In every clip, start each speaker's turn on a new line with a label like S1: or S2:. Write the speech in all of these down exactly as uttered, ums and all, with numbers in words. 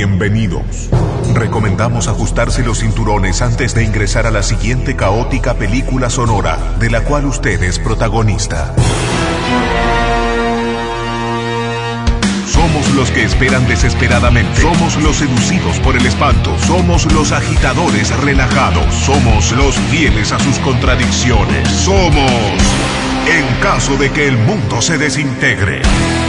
S1: bienvenidos. Recomendamos ajustarse los cinturones antes de ingresar a la siguiente caótica película sonora de la cual usted es protagonista. Somos los que esperan desesperadamente. Somos los seducidos por el espanto. Somos los agitadores relajados. Somos los fieles a sus contradicciones. Somos En caso de que el mundo se desintegre.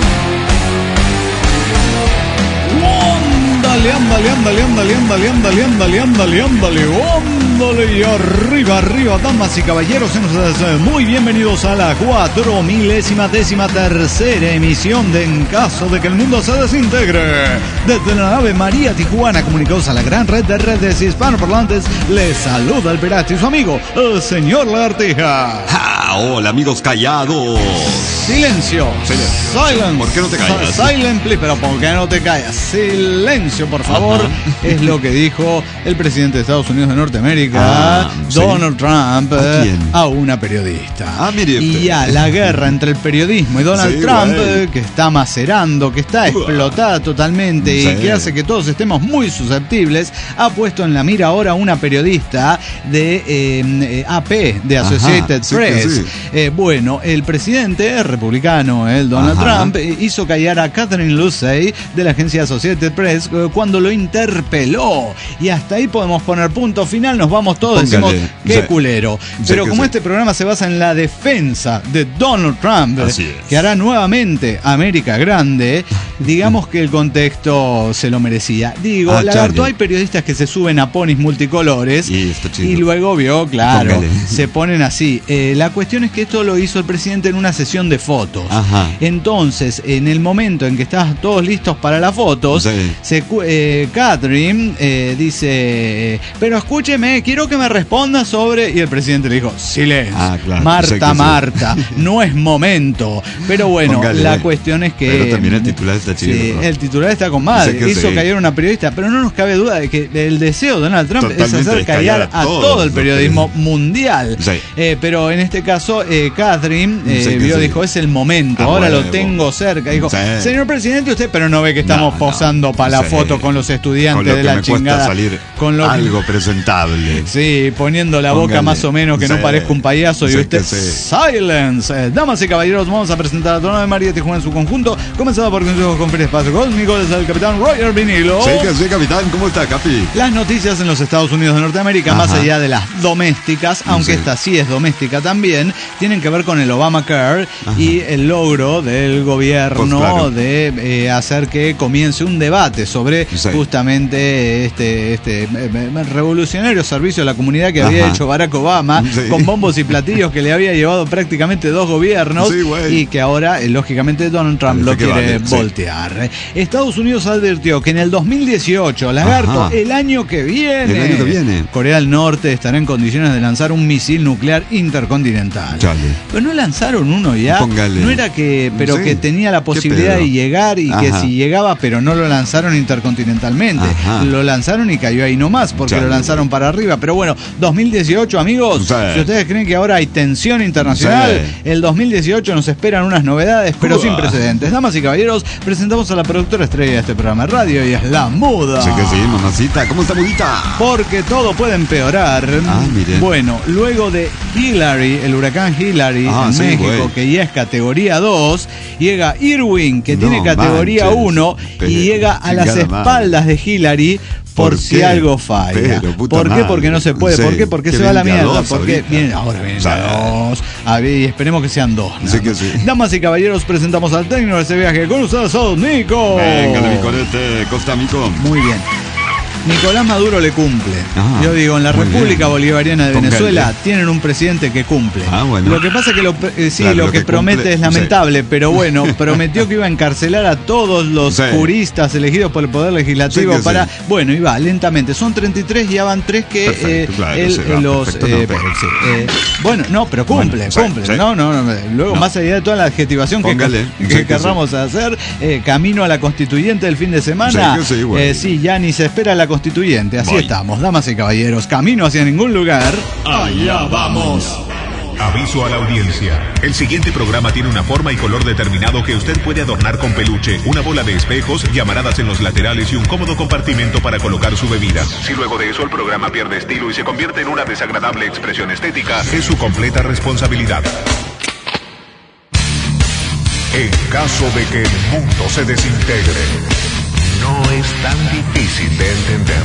S2: Ándale, ándale, ándale, ándale, ándale, ándale, ándale, ándale, ándale, ándale, y arriba, arriba, damas y caballeros, muy bienvenidos a la cuatro milésima décima tercera emisión de En caso de que el mundo se desintegre. Desde la nave María Tijuana, comunicados a la gran red de redes hispanoparlantes, les saluda el pirata y su amigo, el señor Lagartija.
S3: ¡Ja! Hola, amigos callados.
S2: Silencio.
S3: Silencio.
S2: Silence.
S3: ¿Por qué no te callas?
S2: Silent, please. Pero ¿por qué no te callas? Silencio, por favor. Ajá. Es lo que dijo el presidente de Estados Unidos de Norteamérica, ah, Donald ¿sí? Trump, ¿a, quién? a una periodista.
S3: Ah, mire usted.
S2: Y ya la guerra entre el periodismo y Donald sí, Trump, bueno. que está macerando, que está explotada totalmente sí. y que hace que todos estemos muy susceptibles, ha puesto en la mira ahora a una periodista de eh, A P, de Associated Ajá, Press. Sí sí. Eh, bueno, el presidente republicano, el Donald Ajá. Trump, hizo callar a Catherine Lucey de la agencia Associated Press cuando lo interpeló. Y hasta ahí podemos poner punto final, nos vamos todos, Póngale. decimos, qué sí. culero. Pero sí, como sí. este programa se basa en la defensa de Donald Trump, que hará nuevamente América grande, digamos que el contexto se lo merecía. Digo, ah, lagarto, hay periodistas que se suben a ponis multicolores y, y luego vio, claro, Póngale. se ponen así. Eh, la cuestión es que esto lo hizo el presidente en una sesión de fotos. Ajá. Entonces, en el momento en que estaban todos listos para las fotos, sí. se, eh, Catherine eh, dice, pero escúcheme, quiero que me responda sobre... Y el presidente le dijo, silencio, ah, claro. Marta, Marta, sí. no es momento. Pero bueno, Póngale. la cuestión es que...
S3: Pero también el titular está chido.
S2: Sí, ¿no? El titular está con madre, hizo sí. callar a una periodista, pero no nos cabe duda de que el deseo de Donald Trump Totalmente es hacer callar a, a todo el periodismo mundial. Sí. Eh, pero en este caso, eh, Catherine eh, sí vio, sí. dijo, es el momento, ah, ahora bueno, lo tengo cerca. Dijo, sí. señor presidente, usted, pero no ve que estamos no, posando no, para la sí. foto con los estudiantes con lo de la me chingada.
S3: Salir
S2: con lo
S3: algo
S2: que...
S3: presentable.
S2: Sí, poniendo la Póngale. boca más o menos que sí. no parezca un payaso. Sí, y usted, sí. silence. Eh, damas y caballeros, vamos a presentar a Trono de María Tijuana en su conjunto, comenzado por Consejo con Felipe Espacio Cósmico, desde el capitán Roger Vinilo.
S3: Sí, que sí, capitán, ¿cómo está, Capi?
S2: Las noticias en los Estados Unidos de Norteamérica, Ajá. más allá de las domésticas, aunque sí. esta sí es doméstica también, tienen que ver con el Obamacare Ajá. y el logro del gobierno pues claro. de eh, hacer que comience un debate sobre sí. justamente este, este eh, revolucionario servicio a la comunidad que Ajá. había hecho Barack Obama, sí. con bombos y platillos que le había llevado prácticamente dos gobiernos sí, y que ahora, eh, lógicamente, Donald Trump lo quiere vale, voltear. Sí. Estados Unidos advirtió que en el dos mil dieciocho, lagarto, Ajá. el año que viene,
S3: el año que viene,
S2: Corea del Norte estará en condiciones de lanzar un misil nuclear intercontinental. Chale. Pero no lanzaron uno ya. Póngale. No era que, pero sí. que tenía la posibilidad de llegar y Ajá. que si llegaba, pero no lo lanzaron intercontinentalmente. Ajá. Lo lanzaron y cayó ahí nomás, porque Chale. lo lanzaron para arriba. Pero bueno, dos mil dieciocho, amigos, sí. si ustedes creen que ahora hay tensión internacional, sí. el dos mil dieciocho nos esperan unas novedades, pero Uah. sin precedentes. Damas y caballeros, presentamos a la productora estrella de este programa de radio y es la Muda.
S3: Sí que sí, mamacita. ¿Cómo está, Mudita?
S2: Porque todo puede empeorar.
S3: Ah, mire.
S2: Bueno, luego de Hillary, el huracán Hillary ah, en sí, México, güey. que ya es categoría dos, llega Irwin, que no, tiene categoría uno, y llega a las espaldas madre. de Hillary por, por si algo falla. Pero, ¿Por qué? Madre. Porque no se puede. Sí. ¿Por qué? Porque se va a la mierda. Porque viene, ahora vienen dos. A ver, y esperemos que sean dos.
S3: Sí que sí.
S2: Damas y caballeros, presentamos al técnico de ese viaje. Con ustedes, Nico.
S3: Venga, mi corete, Costa Mico.
S2: Muy bien. Nicolás Maduro le cumple. Ah, Yo digo, en la República bien. Bolivariana de Póngale. Venezuela tienen un presidente que cumple. Ah, bueno. Lo que pasa es que lo, eh, sí, claro, lo, lo que, que promete cumple, es lamentable, sí. pero bueno, prometió que iba a encarcelar a todos los sí. juristas elegidos por el Poder Legislativo sí para... Sí. Bueno, y va lentamente. Son treinta y tres, ya van tres que perfecto, eh, claro, él sí, va, los... Perfecto, eh, no, sí, eh, bueno, no, pero cumple, bueno, cumple. Sí, sí. No, no, no. Luego, no. más allá de toda la adjetivación Póngale, que, que sí, querramos sí. hacer, eh, camino a la constituyente del fin de semana. Sí, sí, bueno. eh, sí, ya ni se espera la constituyente. Así Voy. estamos, damas y caballeros, camino hacia ningún lugar.
S4: Allá vamos.
S1: Aviso a la audiencia. El siguiente programa tiene una forma y color determinado que usted puede adornar con peluche, una bola de espejos, llamaradas en los laterales y un cómodo compartimento para colocar su bebida. Si luego de eso el programa pierde estilo y se convierte en una desagradable expresión estética, es su completa responsabilidad. En caso de que el mundo se desintegre, no es tan difícil de entender.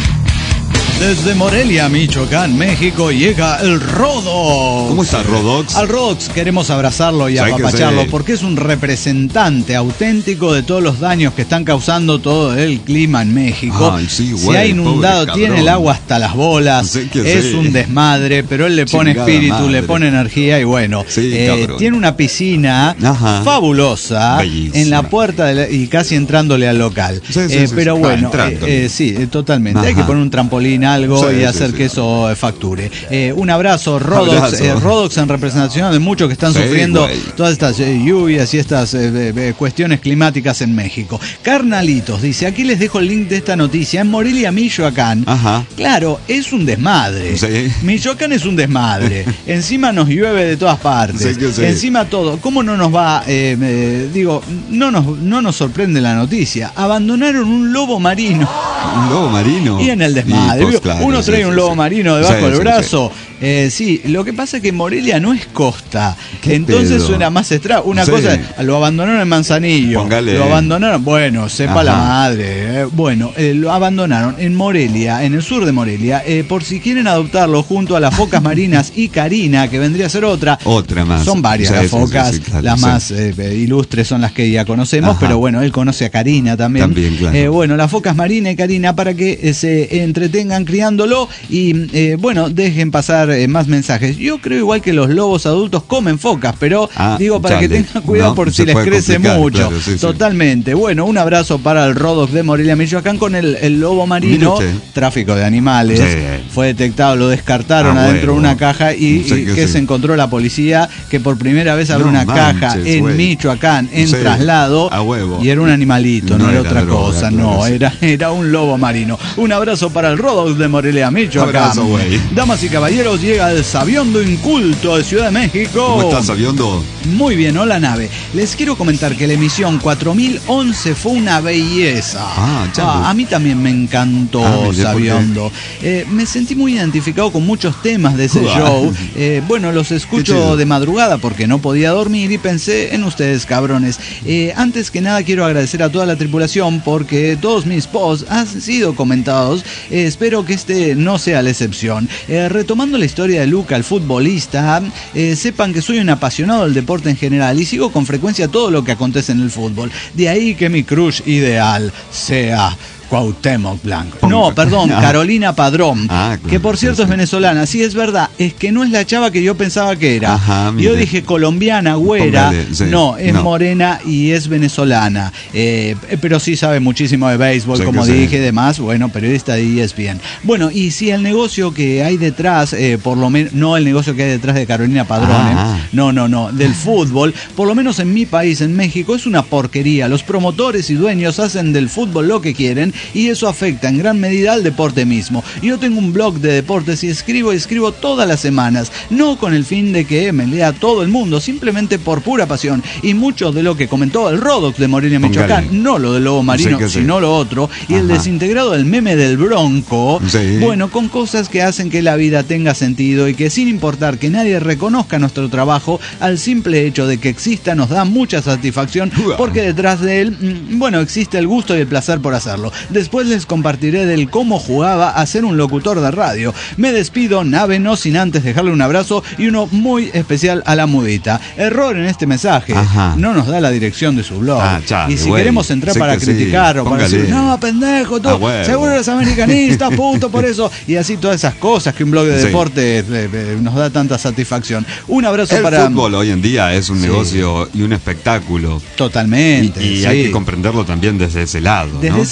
S2: Desde Morelia, Michoacán, México, llega el Rodox.
S3: ¿Cómo está, Rodox?
S2: Al Rodox queremos abrazarlo y apapacharlo porque es un representante auténtico de todos los daños que están causando todo el clima en México.
S3: Ay, sí, güey,
S2: se ha inundado, tiene el agua hasta las bolas,
S3: sí,
S2: es
S3: sí.
S2: un desmadre, pero él le pone
S3: Chingada
S2: espíritu,
S3: madre.
S2: le pone energía y bueno,
S3: Sí,
S2: eh, tiene una piscina
S3: Ajá.
S2: fabulosa
S3: Bellísima.
S2: en la puerta de la, y casi entrándole al local.
S3: Sí, sí,
S2: Eh,
S3: sí,
S2: pero
S3: sí.
S2: bueno,
S3: Ah, entrando.
S2: eh, eh, sí, eh, totalmente.
S3: Ajá.
S2: Hay que poner un trampolín, algo
S3: Sí,
S2: y
S3: sí,
S2: hacer
S3: sí.
S2: que eso eh, facture. Eh, un abrazo, Rodox,
S3: Abrazo.
S2: eh, Rodox en representación de muchos que están
S3: Sí,
S2: sufriendo
S3: güey.
S2: todas estas eh, lluvias y estas eh, eh, cuestiones climáticas en México. Carnalitos dice, aquí les dejo el link de esta noticia. En Morelia, Michoacán,
S3: Ajá.
S2: claro, es un desmadre.
S3: Sí.
S2: Michoacán es un desmadre. Encima nos llueve de todas partes.
S3: Sí, que sí.
S2: Encima todo. ¿Cómo no nos va, eh, eh, digo, no nos, no nos sorprende la noticia? Abandonaron un lobo marino.
S3: Un lobo marino.
S2: Y en el desmadre.
S3: Y, pues,
S2: ¿vio?
S3: claro,
S2: Uno
S3: sí,
S2: trae un
S3: sí,
S2: lobo
S3: sí.
S2: marino debajo
S3: Sí,
S2: del
S3: sí,
S2: brazo. Eh, sí, lo que pasa es que Morelia no es costa.
S3: ¿Qué
S2: Entonces
S3: pedo?
S2: suena más extra. Una
S3: Sí.
S2: cosa, lo abandonaron en Manzanillo.
S3: Póngale.
S2: Lo abandonaron, bueno, sepa
S3: Ajá.
S2: la madre. eh, bueno, eh, lo abandonaron en Morelia, en el sur de Morelia, eh, por si quieren adoptarlo junto a las focas marinas y Karina, que vendría a ser otra.
S3: Otra más.
S2: Son varias
S3: Sí,
S2: las
S3: sí, sí,
S2: focas,
S3: sí, claro,
S2: las
S3: sí.
S2: más eh, ilustres son las que ya conocemos,
S3: Ajá.
S2: pero bueno, él conoce a Karina también.
S3: También, claro.
S2: Eh, bueno, las focas Marina y Karina para que eh, se entretengan criándolo y eh, bueno, dejen pasar eh, más mensajes. Yo creo igual que los lobos adultos comen focas, pero
S3: Ah,
S2: digo para
S3: chale.
S2: que tengan cuidado
S3: No,
S2: por
S3: se
S2: si les
S3: puede
S2: crece
S3: complicar,
S2: mucho.
S3: claro, sí, sí.
S2: Totalmente. Bueno, un abrazo para el Rodox de Morelia, Michoacán con el, el lobo marino,
S3: Mire usted.
S2: tráfico de animales.
S3: Sí.
S2: Fue detectado, lo descartaron
S3: Ah,
S2: adentro de
S3: huevo.
S2: una caja y,
S3: Sí,
S2: y
S3: que
S2: que
S3: sí.
S2: se encontró la policía que por primera vez abrió
S3: No
S2: una
S3: manches,
S2: caja en
S3: güey.
S2: Michoacán en
S3: Sí,
S2: traslado
S3: a huevo.
S2: y era un animalito, no,
S3: No
S2: era
S3: era
S2: otra
S3: droga,
S2: cosa,
S3: claro,
S2: no,
S3: sí.
S2: era, era un lobo marino. Un abrazo para el Rodox de Morelia, Michoacán.
S3: Abrazo, güey.
S2: Damas y caballeros, llega el Sabiondo Inculto de Ciudad de México.
S3: ¿Cómo estás, Sabiondo?
S2: Muy bien, hola nave. Les quiero comentar que la emisión cuatro mil once fue una belleza.
S3: Ah, chale.
S2: a mí también me encantó,
S3: Ah, mire, ¿por qué?
S2: Sabiondo. Eh, me sentí muy identificado con muchos temas de ese
S3: Uah.
S2: show. Eh, bueno, los
S3: Qué
S2: escucho
S3: chido.
S2: de madrugada porque no podía dormir y pensé en ustedes, cabrones. Eh, antes que nada quiero agradecer a toda la tripulación porque todos mis posts han sido comentados. Eh, espero que este no sea la excepción. Eh, retomando la historia de Luca, el futbolista, eh, sepan que soy un apasionado del deporte en general y sigo con frecuencia todo lo que acontece en el fútbol. De ahí que mi crush ideal sea Cuauhtémoc Blanco. No, perdón,
S3: Ah.
S2: Carolina Padrón,
S3: Ah, claro,
S2: que por cierto
S3: sí,
S2: es
S3: sí.
S2: venezolana. Sí, es verdad, es que no es la chava que yo pensaba que era.
S3: Ajá, mire.
S2: Yo dije colombiana, güera.
S3: Póngale, sí,
S2: no, es
S3: no.
S2: morena y es venezolana. Eh, pero sí sabe muchísimo de béisbol,
S3: Sí,
S2: como
S3: que sí.
S2: dije, y demás. Bueno, periodista de E S P N. Bueno, y si el negocio que hay detrás, eh, por lo menos, no el negocio que hay detrás de Carolina Padrón,
S3: Ah.
S2: eh, no, no, no, del fútbol, por lo menos en mi país, en México, es una porquería. Los promotores y dueños hacen del fútbol lo que quieren y eso afecta en gran medida al deporte mismo. Yo tengo un blog de deportes y escribo y escribo todas las semanas, no con el fin de que me lea todo el mundo, simplemente por pura pasión. Y mucho de lo que comentó el Rodox de Morelia, Michoacán,
S3: Póngale.
S2: no lo del lobo marino,
S3: Sí, que sí.
S2: sino lo otro, y el
S3: Ajá.
S2: desintegrado del meme del Bronco,
S3: Sí.
S2: bueno, con cosas que hacen que la vida tenga sentido y que sin importar que nadie reconozca nuestro trabajo, al simple hecho de que exista nos da mucha satisfacción,
S3: Uah.
S2: porque detrás de él, mm, bueno, existe el gusto y el placer por hacerlo. Después les compartiré del cómo jugaba a ser un locutor de radio. Me despido, nave, no sin antes dejarle un abrazo y uno muy especial a la mudita. Error en este mensaje,
S3: Ajá.
S2: no nos da la dirección de su blog.
S3: Ah, chale,
S2: y si
S3: güey.
S2: queremos entrar
S3: Sé
S2: para
S3: que sí.
S2: criticar o para
S3: Póngale.
S2: decir, no, pendejo, tú,
S3: Ah, huevo.
S2: seguro eres americanista, puto, por eso. Y así todas esas cosas que un blog de
S3: Sí.
S2: deporte eh, eh, nos da tanta satisfacción. Un abrazo
S3: El
S2: para...
S3: fútbol hoy en día es un
S2: Sí.
S3: negocio y un espectáculo.
S2: Totalmente.
S3: Y, y
S2: sí.
S3: hay que comprenderlo también desde ese lado,
S2: Desde
S3: ¿no?
S2: ese lado, como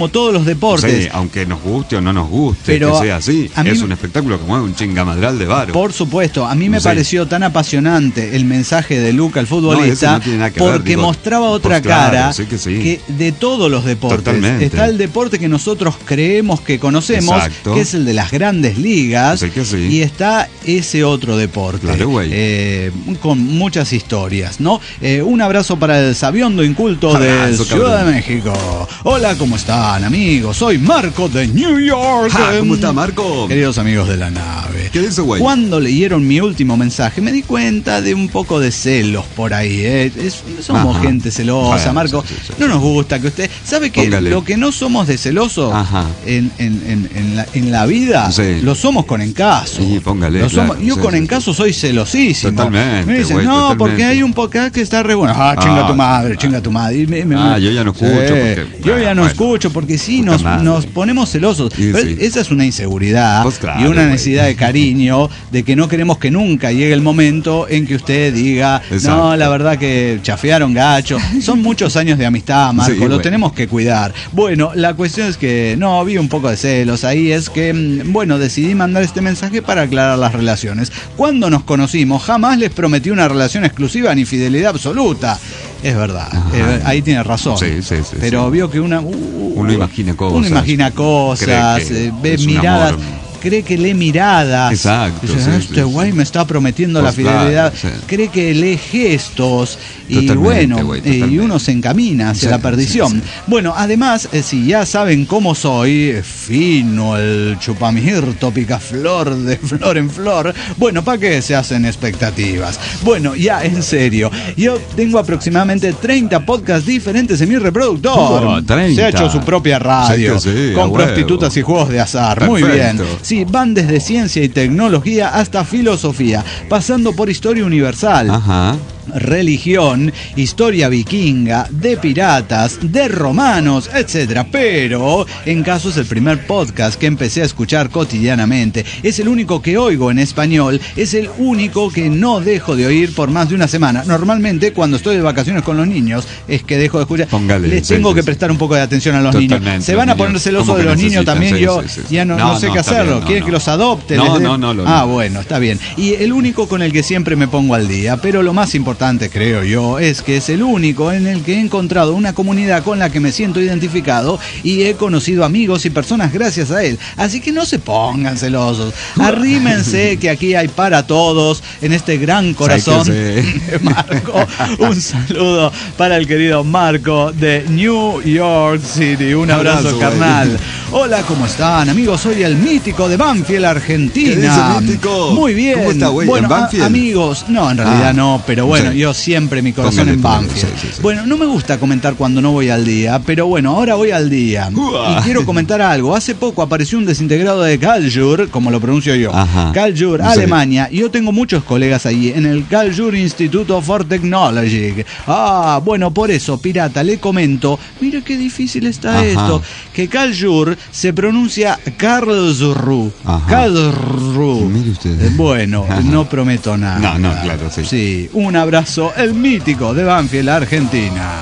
S2: como todos los deportes.
S3: Sí, aunque nos guste o no nos guste,
S2: pero
S3: que sea así. Es
S2: me,
S3: un espectáculo que mueve un chingamadral de varo.
S2: Por supuesto, a mí me
S3: sí.
S2: pareció tan apasionante el mensaje de Luca, el futbolista,
S3: no, no tiene nada que
S2: porque
S3: ver, digo,
S2: mostraba otra
S3: pues claro,
S2: cara
S3: sí que, sí.
S2: que de todos los deportes.
S3: Totalmente.
S2: Está el deporte que nosotros creemos que conocemos,
S3: Exacto.
S2: que es el de las grandes ligas,
S3: Sí que sí.
S2: y está ese otro deporte,
S3: Claro, güey.
S2: eh, con muchas historias, ¿no? Eh, un abrazo para el sabiondo inculto de
S3: Abrazo,
S2: Ciudad
S3: cabrón.
S2: de México. Hola, ¿cómo están, amigos? Soy Marco de New York.
S3: Ja, ¿cómo está, Marco?
S2: Queridos amigos de la nave.
S3: ¿Qué dice, güey?
S2: Cuando leyeron mi último mensaje, me di cuenta de un poco de celos por ahí. ¿eh? Es, somos
S3: Ajá.
S2: gente celosa,
S3: Bueno,
S2: Marco.
S3: sí, sí, sí,
S2: no
S3: sí.
S2: nos gusta que usted... ¿Sabe que
S3: Póngale.
S2: lo que no somos de celoso
S3: Ajá.
S2: en, en, en, en, la, en la vida,
S3: Sí.
S2: lo somos con encaso?
S3: Sí, póngale,
S2: Lo somos-
S3: claro,
S2: yo
S3: sí,
S2: con
S3: sí,
S2: encaso soy celosísimo.
S3: Totalmente,
S2: Me dicen,
S3: güey,
S2: no,
S3: totalmente.
S2: porque hay un podcast que está re bueno. Ah, chinga
S3: Ah,
S2: tu madre, chinga tu madre. Y me- me-
S3: Ah, yo ya no escucho porque-
S2: yo ya no
S3: bueno,
S2: escucho porque sí,
S3: puta
S2: nos,
S3: madre.
S2: nos ponemos celosos.
S3: Sí,
S2: Pero
S3: sí.
S2: esa es una inseguridad
S3: Pues claro,
S2: y una
S3: güey.
S2: necesidad de cariño, de que no queremos que nunca llegue el momento en que usted diga,
S3: Exacto.
S2: no, la verdad que chafearon gacho. Son muchos años de amistad, Marco,
S3: Sí,
S2: lo
S3: güey.
S2: tenemos que cuidar. Bueno, la cuestión es que no, vi un poco de celos ahí, es que, mm, bueno, decidí mandar este mensaje para aclarar las relaciones. Cuando nos conocimos, jamás les prometí una relación exclusiva ni fidelidad absoluta. Es verdad,
S3: Ajá.
S2: eh, ahí tiene razón.
S3: Sí, sí, sí,
S2: Pero
S3: sí.
S2: vio que una... uh,
S3: Uno imagina cosas.
S2: Uno imagina cosas,
S3: Cree que
S2: eh, ve
S3: es un
S2: miradas...
S3: amor.
S2: Cree que lee miradas.
S3: Exacto,
S2: Dice,
S3: sí,
S2: este
S3: sí,
S2: güey
S3: sí.
S2: me está prometiendo la
S3: Pues claro,
S2: fidelidad.
S3: sí.
S2: Cree que lee gestos. Y
S3: Totalmente,
S2: bueno,
S3: güey,
S2: eh, y
S3: totalmente.
S2: uno se encamina hacia
S3: Sí,
S2: la perdición.
S3: sí, sí.
S2: Bueno, además, eh, si ya saben cómo soy, eh, fino, el chupamirto, picaflor de flor en flor, bueno, ¿para qué se hacen expectativas? Bueno, ya, en serio, yo tengo aproximadamente treinta podcasts diferentes en mi reproductor.
S3: Oh, treinta.
S2: Se ha hecho su propia radio,
S3: Sí que sí, a
S2: con
S3: huevo.
S2: prostitutas y juegos de azar. Muy bien.
S3: Perfecto.
S2: Sí, van desde ciencia y tecnología hasta filosofía, pasando por historia universal.
S3: Ajá.
S2: Religión, historia vikinga, de piratas, de romanos, etcétera. Pero, en caso es el primer podcast que empecé a escuchar cotidianamente. Es el único que oigo en español. Es el único que no dejo de oír por más de una semana. Normalmente, cuando estoy de vacaciones con los niños, es que dejo de escuchar.
S3: Póngale,
S2: Les
S3: sí,
S2: tengo
S3: sí,
S2: que
S3: sí.
S2: prestar un poco de atención a los
S3: Totalmente,
S2: niños. Se van a
S3: los
S2: poner
S3: niños.
S2: celosos
S3: ¿Cómo
S2: de
S3: que
S2: los niños
S3: necesitan?
S2: también.
S3: Sí,
S2: Yo
S3: sí, sí, sí.
S2: ya no,
S3: No,
S2: no sé
S3: no,
S2: qué
S3: está
S2: hacerlo.
S3: bien, no,
S2: ¿Quieren
S3: no.
S2: que los adopte?
S3: No,
S2: Les dé-
S3: no, no, lo-
S2: Ah,
S3: no.
S2: bueno, está bien. Y el único con el que siempre me pongo al día, pero lo más importante, creo yo, es que es el único en el que he encontrado una comunidad con la que me siento identificado y he conocido amigos y personas gracias a él. Así que no se pongan celosos. Arrímense que aquí hay para todos en este gran corazón
S3: Sé que sí.
S2: de Marco. Un saludo para el querido Marco de New York City. Un abrazo,
S3: Abrazo,
S2: carnal.
S3: güey.
S2: Hola, ¿cómo están, amigos? Soy el mítico de Banfield, Argentina.
S3: ¿Qué dice, mítico?
S2: Muy bien.
S3: ¿Cómo está, güey?
S2: Bueno,
S3: ¿En
S2: a-
S3: Banfield?
S2: amigos, no, en realidad
S3: Ah,
S2: no, pero bueno,
S3: sí.
S2: yo siempre mi corazón
S3: Póngale,
S2: en
S3: póngale,
S2: Banfield.
S3: sí, sí, sí.
S2: Bueno, no me gusta comentar cuando no voy al día, pero bueno, ahora voy al día.
S3: Uah.
S2: Y quiero comentar algo. Hace poco apareció un desintegrado de Kaljur, como lo pronuncio yo.
S3: Ajá.
S2: Kaljur,
S3: Sí.
S2: Alemania. Y yo tengo muchos colegas allí en el Kaljur Institute for Technology. Ah, bueno, por eso, pirata, le comento, mira qué difícil está
S3: Ajá.
S2: esto, que Kaljur se pronuncia Karlsruhe.
S3: Ajá.
S2: Karlsruhe.
S3: Mire usted.
S2: Eh, Bueno,
S3: Ajá.
S2: no prometo nada.
S3: No, no, claro, sí.
S2: Sí, un abrazo, el mítico de Banfield, Argentina.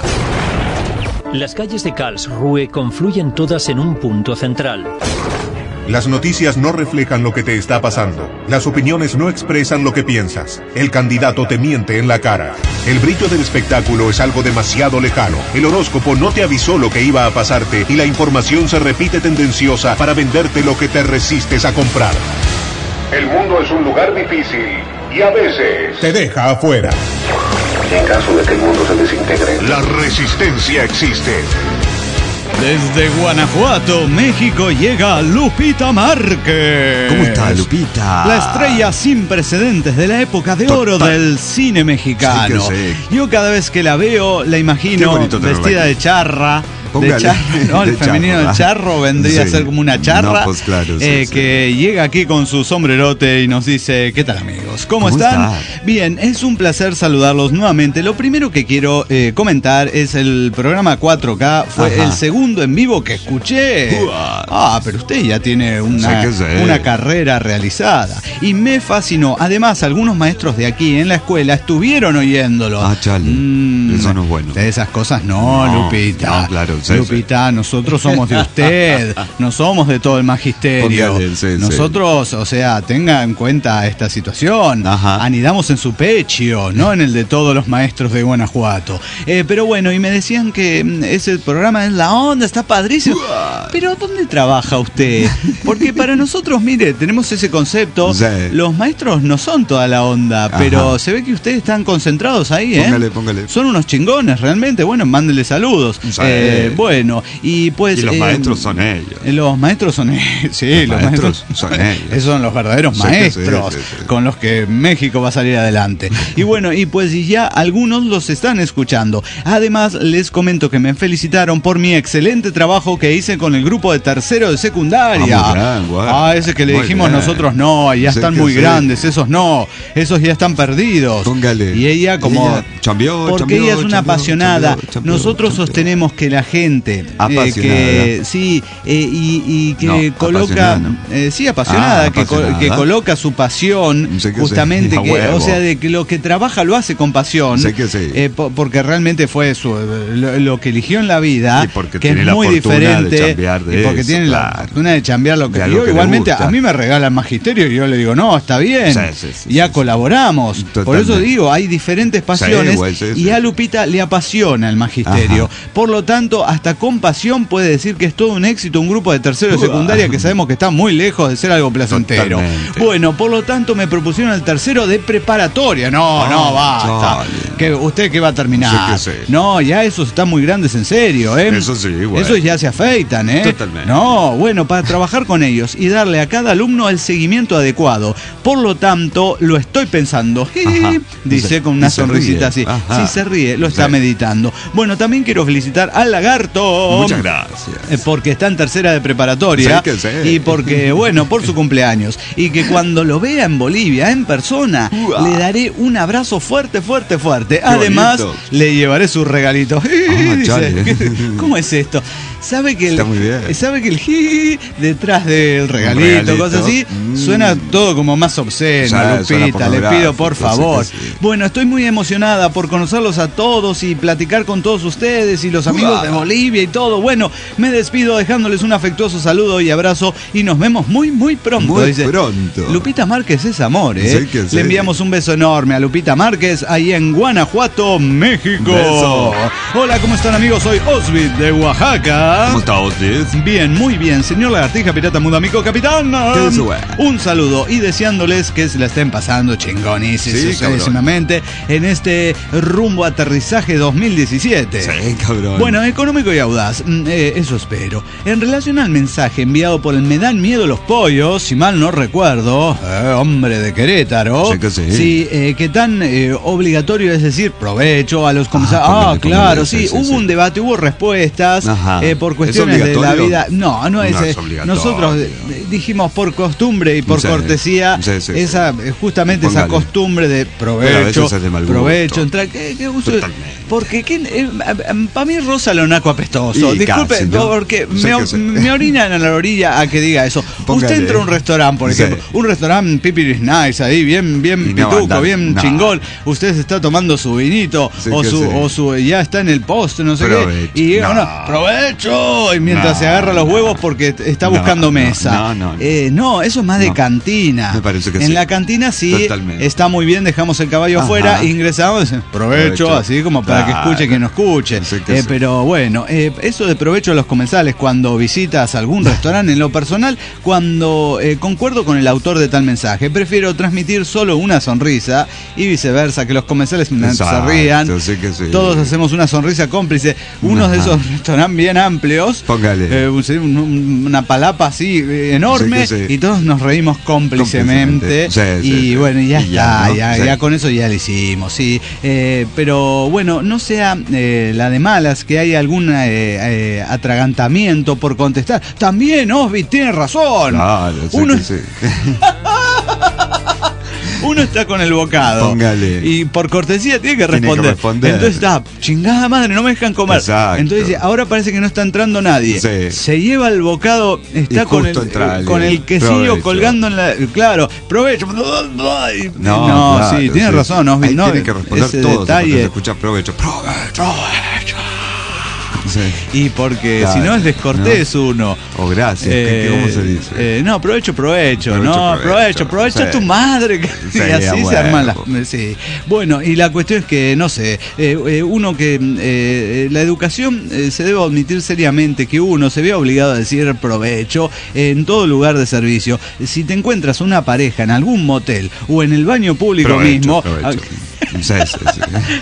S4: Las calles de Karlsruhe confluyen todas en un punto central.
S1: Las noticias no reflejan lo que te está pasando. Las opiniones no expresan lo que piensas. El candidato te miente en la cara. El brillo del espectáculo es algo demasiado lejano. El horóscopo no te avisó lo que iba a pasarte y la información se repite tendenciosa para venderte lo que te resistes a comprar. El mundo es un lugar difícil y a veces te deja afuera.
S5: En caso de que el mundo se desintegre,
S1: La resistencia existe.
S2: Desde Guanajuato, México, llega Lupita Márquez.
S3: ¿Cómo está, Lupita?
S2: La estrella sin precedentes de la época de oro
S3: Total.
S2: del cine mexicano.
S3: Sí que sí.
S2: Yo cada vez que la veo, la
S3: Qué
S2: imagino
S3: bonito tenerla
S2: vestida
S3: aquí.
S2: de charra. De
S3: Póngale.
S2: charro, ¿no? El
S3: De
S2: femenino
S3: charro,
S2: del charro vendría a
S3: sí.
S2: ser como una charra.
S3: No, pues claro, sí,
S2: eh,
S3: sí.
S2: Que llega aquí con su sombrerote y nos dice: ¿qué tal, amigos? ¿Cómo,
S3: ¿Cómo
S2: están?
S3: está?
S2: Bien, es un placer saludarlos nuevamente. Lo primero que quiero eh, comentar es el programa cuatro K. Fue
S3: Ajá.
S2: el segundo en vivo que escuché.
S3: Uah.
S2: Ah, pero usted ya tiene una,
S3: Sí que sí.
S2: una carrera realizada. Y me fascinó. Además, algunos maestros de aquí en la escuela estuvieron oyéndolo.
S3: Ah, chale.
S2: Mm,
S3: Eso no es bueno.
S2: De esas cosas no,
S3: No,
S2: Lupita.
S3: no, claro, sí,
S2: Lupita, sí. nosotros somos de usted, no somos de todo el magisterio.
S3: Póngale, sí,
S2: nosotros, sí. o sea, tenga en cuenta esta situación.
S3: Ajá.
S2: Anidamos en su pecho, no en el de todos los maestros de Guanajuato. Eh, pero bueno, y me decían que ese programa es la onda, está padrísimo.
S3: Uah.
S2: Pero ¿dónde trabaja usted? Porque para nosotros, mire, tenemos ese concepto.
S3: Sí.
S2: Los maestros no son toda la onda,
S3: Ajá.
S2: pero se ve que ustedes están concentrados ahí, ¿eh?
S3: Póngale, póngale.
S2: Son unos chingones, realmente. Bueno, mándenle saludos.
S3: Sí.
S2: Eh, bueno, y pues...
S3: Y los
S2: eh,
S3: maestros son ellos.
S2: Los maestros son ellos. Sí,
S3: Los
S2: los,
S3: maestros
S2: maestros
S3: son ellos.
S2: Esos son los verdaderos
S3: Sí, que
S2: maestros
S3: sí, sí, sí.
S2: con los que México va a salir adelante. Y bueno, y pues y ya algunos los están escuchando. Además, les comento que me felicitaron por mi excelente trabajo que hice con el grupo de tercero de secundaria.
S3: Ah, muy bien, güey.
S2: Ah, ese que le
S3: Muy
S2: dijimos
S3: bien.
S2: nosotros no, ya
S3: Sí
S2: están
S3: que
S2: muy
S3: sí.
S2: grandes, esos no, esos ya están perdidos.
S3: Póngale.
S2: Y ella como...
S3: Ella chambeó,
S2: porque
S3: chambeó,
S2: ella es una
S3: chambeó,
S2: apasionada.
S3: chambeó, chambeó,
S2: Nosotros
S3: chambeó.
S2: sostenemos que la gente eh,
S3: Apasionada.
S2: que sí eh, y, y que
S3: No,
S2: coloca
S3: apasionada no.
S2: eh, sí apasionada,
S3: Ah,
S2: que, co-
S3: apasionada.
S2: que coloca su pasión
S3: Sé que
S2: justamente
S3: sí. A
S2: que,
S3: huevo.
S2: o sea, de que lo que trabaja lo hace con pasión.
S3: Sé que sí.
S2: eh, po- porque realmente fue su, lo, lo que eligió en la vida,
S3: Y porque
S2: que
S3: tiene
S2: es
S3: la
S2: muy
S3: fortuna de
S2: diferente
S3: chambear de
S2: y porque
S3: eso,
S2: tiene la
S3: claro.
S2: fortuna de chambear lo que
S3: De algo
S2: yo
S3: que le
S2: igualmente
S3: gusta.
S2: a mí me regala el magisterio y yo le digo no, está bien,
S3: Sí, sí, sí,
S2: ya
S3: sí,
S2: colaboramos.
S3: sí.
S2: Por eso
S3: Totalmente.
S2: digo, hay diferentes pasiones
S3: güey, sí,
S2: y
S3: sí.
S2: a Lupita le apasiona el magisterio.
S3: Ajá.
S2: Por lo tanto, hasta con pasión puede decir que es todo un éxito un grupo de tercero de
S3: Uah.
S2: secundaria que sabemos que está muy lejos de ser algo placentero.
S3: Totalmente.
S2: Bueno, por lo tanto me propusieron el tercero de preparatoria. No,
S3: Ah,
S2: no, basta.
S3: chale.
S2: Que ¿Usted qué va a terminar?
S3: Sí que sí.
S2: No, ya esos están muy grandes en serio, ¿eh?
S3: Eso sí, güey.
S2: Esos ya se afeitan, ¿eh?
S3: Totalmente.
S2: No, bueno, para trabajar con ellos y darle a cada alumno el seguimiento adecuado. Por lo tanto, lo estoy pensando.
S3: Ajá.
S2: Dice
S3: Y
S2: con una
S3: se
S2: sonrisita
S3: ríe.
S2: así.
S3: Ajá.
S2: Sí, se ríe, lo está
S3: Sí.
S2: meditando. Bueno, también quiero felicitar al lagarto.
S3: Muchas gracias.
S2: Eh, Porque está en tercera de preparatoria.
S3: Sí que sí.
S2: Y porque, bueno, por su cumpleaños. Y que cuando lo vea en Bolivia, en persona,
S3: Uah.
S2: le daré un abrazo fuerte, fuerte, fuerte.
S3: Qué
S2: Además,
S3: bonito.
S2: le llevaré su regalito. Dice,
S3: chale.
S2: ¿cómo es esto? ¿Sabe que el,
S3: Está muy bien.
S2: ¿Sabe que el ji detrás del regalito,
S3: regalito.
S2: cosas así,
S3: Mm.
S2: suena todo como más obsceno,
S3: Sí, suena
S2: Lupita? Le pido por
S3: pornográfico,
S2: favor.
S3: sí que sí.
S2: Bueno, estoy muy emocionada por conocerlos a todos y platicar con todos ustedes y los amigos
S3: Uah.
S2: de Bolivia y todo. Bueno, me despido dejándoles un afectuoso saludo y abrazo y nos vemos muy, muy pronto.
S3: Muy
S2: dice.
S3: pronto.
S2: Lupita Márquez es amor, ¿eh?
S3: Sí que sí.
S2: Le enviamos un beso enorme a Lupita Márquez ahí en Guanajuato, México.
S3: Beso.
S2: Hola, ¿cómo están, amigos? Soy Osvid de Oaxaca.
S3: ¿Cómo está usted?
S2: Bien, muy bien, señor Lagartija, pirata, mundo amigo, capitán.
S3: ¿Qué dice, güey?
S2: Un saludo y deseándoles que se la estén pasando chingonísimamente
S3: Sí,
S2: en este rumbo aterrizaje dos mil diecisiete.
S3: Sí, cabrón.
S2: Bueno, económico y audaz, mm, eh, eso espero. En relación al mensaje enviado por el Me Dan Miedo los Pollos, si mal no recuerdo, eh, hombre de Querétaro,
S3: Sí que sí.
S2: eh, que tan eh, obligatorio es decir provecho a los comisarios. Ah,
S3: póngale,
S2: claro,
S3: póngale,
S2: sí,
S3: sí, sí,
S2: hubo
S3: sí.
S2: un debate, hubo respuestas
S3: Ajá.
S2: eh, por
S3: ¿Es
S2: cuestiones de la
S3: obligatorio?
S2: vida. No, no es.
S3: No es
S2: eh,
S3: obligatorio.
S2: nosotros eh, dijimos por costumbre y por
S3: Sí,
S2: cortesía,
S3: sí, sí,
S2: esa eh, justamente esa
S3: Póngale.
S2: costumbre de
S3: Pero a
S2: provecho,
S3: veces es de mal gusto.
S2: provecho, entra, ¿qué, qué gusto?
S3: Totalmente.
S2: Porque para mí rosa lo naco apestoso.
S3: Y
S2: Disculpe,
S3: casi, ¿no?
S2: porque
S3: Sí
S2: me,
S3: que sí.
S2: me orinan a la orilla a que diga eso.
S3: Póngale.
S2: Usted entra a un restaurante, por
S3: Sí.
S2: ejemplo, un restaurante pipiris nice ahí, bien, bien
S3: Y no
S2: pituco,
S3: anda-
S2: bien
S3: no.
S2: chingón. Usted se está tomando su vinito
S3: Sí
S2: o
S3: que
S2: su
S3: sí.
S2: o su ya está en el postre, no sé
S3: Provecho.
S2: qué. Y llega
S3: No.
S2: uno, provecho. Y mientras
S3: No.
S2: se agarra los huevos porque está
S3: No,
S2: buscando
S3: no,
S2: mesa.
S3: no, no, no.
S2: Eh, no, eso es más de
S3: No.
S2: cantina.
S3: Me parece que
S2: en
S3: sí.
S2: la cantina sí
S3: Totalmente.
S2: está muy bien, dejamos el caballo
S3: Ajá.
S2: afuera, ingresamos, provecho,
S3: Provecho.
S2: así como para que
S3: Claro.
S2: escuche quien no escuche.
S3: Sí que
S2: Eh,
S3: sí.
S2: pero bueno, eh, eso de provecho a los comensales cuando visitas algún restaurante, en lo personal, cuando eh, concuerdo con el autor de tal mensaje, prefiero transmitir solo una sonrisa y viceversa, que los comensales se
S3: Exacto,
S2: rían.
S3: sí que sí.
S2: Todos hacemos una sonrisa cómplice. Unos de
S3: Ajá.
S2: esos restaurantes bien amplios,
S3: Póngale.
S2: eh, un- un- una palapa así eh, enorme,
S3: Sí que sí.
S2: y todos nos reímos cómplicemente.
S3: Cómplicemente. Sí,
S2: y
S3: sí, sí.
S2: bueno, y ya
S3: Y ya,
S2: está,
S3: ¿no?
S2: ya,
S3: Sí.
S2: ya con eso ya lo hicimos, sí. Eh, pero bueno, no sea eh, la de malas que hay algún eh, eh, atragantamiento por contestar. También Osby tiene razón.
S3: Claro, sí
S2: Uno,
S3: que sí.
S2: uno está con el bocado.
S3: Póngale.
S2: Y por cortesía tiene que
S3: Tiene que
S2: responder.
S3: responder.
S2: Entonces está, chingada madre, no me dejan comer.
S3: Exacto.
S2: Entonces dice, ahora parece que no está entrando nadie.
S3: Sí.
S2: Se lleva el bocado, está
S3: Y
S2: con el,
S3: justo entra
S2: eh, con
S3: alguien.
S2: el quesillo
S3: Provecho.
S2: colgando en la. Claro, provecho. No,
S3: No, claro,
S2: sí, tiene
S3: sí.
S2: razón, Osby,
S3: Ahí
S2: no,
S3: tiene que responder
S2: ese
S3: todos.
S2: detalle.
S3: Se escucha provecho. Provecho. Sí.
S2: Y porque
S3: Claro,
S2: si no es descortés
S3: ¿no?
S2: uno.
S3: O gracias,
S2: Eh,
S3: ¿cómo se dice?
S2: eh, no, provecho, provecho,
S3: Provecho,
S2: no,
S3: provecho.
S2: provecho, provecho
S3: Sí.
S2: a tu madre. que-
S3: Sí,
S2: y así
S3: a
S2: se
S3: huevo.
S2: arman las. Sí. Bueno, y la cuestión es que, no sé, eh, eh, uno que. Eh, la educación eh, se debe admitir seriamente que uno se ve obligado a decir provecho en todo lugar de servicio. Si te encuentras una pareja en algún motel o en el baño público
S3: Provecho,
S2: mismo.
S3: provecho. Sí, sí, sí.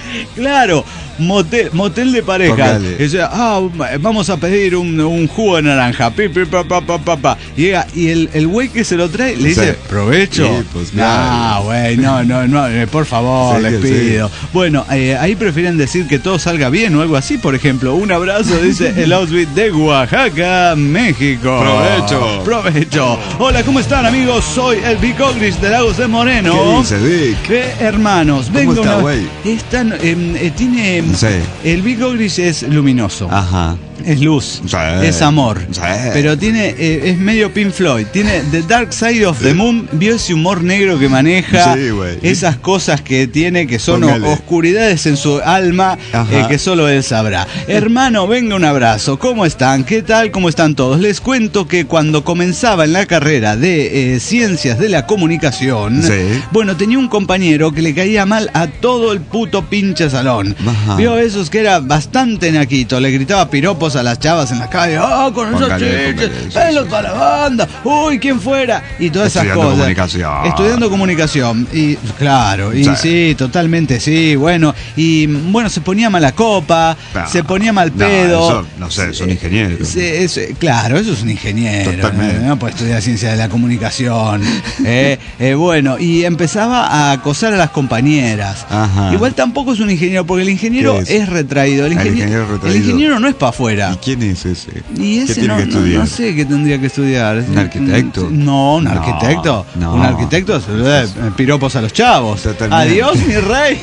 S2: Claro, motel, motel de pareja.
S3: Póngale.
S2: O sea, ah, vamos a pedir un, un jugo de naranja. Pi, pi, pa, pa, pa, pa, pa. Llega y el, el güey que se lo trae le dice,
S3: Sí.
S2: provecho.
S3: Sí, pues,
S2: No,
S3: claro.
S2: güey, no, no, no, eh, por favor,
S3: Sí,
S2: les
S3: sí.
S2: pido. Bueno, eh, ahí prefieren decir que todo salga bien o algo así. Por ejemplo, un abrazo, dice el outfit de Oaxaca, México.
S3: Provecho.
S2: Provecho. Hola, ¿cómo están, amigos? Soy el Vic Ogris de Lagos de Moreno.
S3: ¿Qué dice, Vic?
S2: Eh, hermanos,
S3: ¿Cómo
S2: vengo
S3: está,
S2: una-
S3: güey?
S2: Están, em, eh, tiene.
S3: Sí.
S2: El Vic Ogris es luminoso.
S3: Ajá.
S2: Es luz,
S3: Sí.
S2: es amor,
S3: Sí.
S2: pero tiene eh, es medio Pink Floyd, tiene The Dark Side of the Moon, vio ese humor negro que maneja,
S3: Sí, güey.
S2: esas cosas que tiene que son o-
S3: Póngale.
S2: oscuridades en su alma
S3: Ajá.
S2: eh, que solo él sabrá. Hermano, venga un abrazo, ¿cómo están? ¿Qué tal? ¿Cómo están todos? Les cuento que cuando comenzaba en la carrera de eh, Ciencias de la Comunicación,
S3: Sí.
S2: bueno, tenía un compañero que le caía mal a todo el puto pinche salón.
S3: Ajá.
S2: Vio esos que era bastante naquito, le gritaba piropos a las chavas en la calle, ¡ah, con esos
S3: Póngale,
S2: chiches!
S3: póngale, sí,
S2: ¡Pelos
S3: sí.
S2: para la banda! ¡Uy, quién fuera! Y todas esas
S3: Estudiando
S2: cosas.
S3: comunicación.
S2: Estudiando comunicación. Y claro, y sí.
S3: Sí.
S2: totalmente, sí, bueno. Y bueno, se ponía mala copa,
S3: No,
S2: se ponía mal
S3: no,
S2: pedo.
S3: eso, no sé, es un ingeniero.
S2: Sí, es- claro, eso es un ingeniero.
S3: Totalmente.
S2: No, no puede estudiar ciencia de la comunicación. Eh, eh, bueno, y empezaba a acosar a las compañeras.
S3: Ajá.
S2: Igual tampoco es un ingeniero, porque el ingeniero
S3: ¿Qué
S2: es?
S3: es?
S2: retraído. El,
S3: El
S2: ingeniero,
S3: ingeniero es retraído.
S2: el ingeniero no es para afuera.
S3: ¿Y quién es ese?
S2: Y
S3: ¿Qué
S2: ese
S3: tiene
S2: no,
S3: que
S2: no-
S3: estudiar?
S2: no sé qué tendría que estudiar.
S3: ¿Un arquitecto?
S2: No, un
S3: No,
S2: arquitecto.
S3: no.
S2: Un arquitecto se le da eh, piropos a los chavos.
S3: Totalmente.
S2: Adiós, mi rey.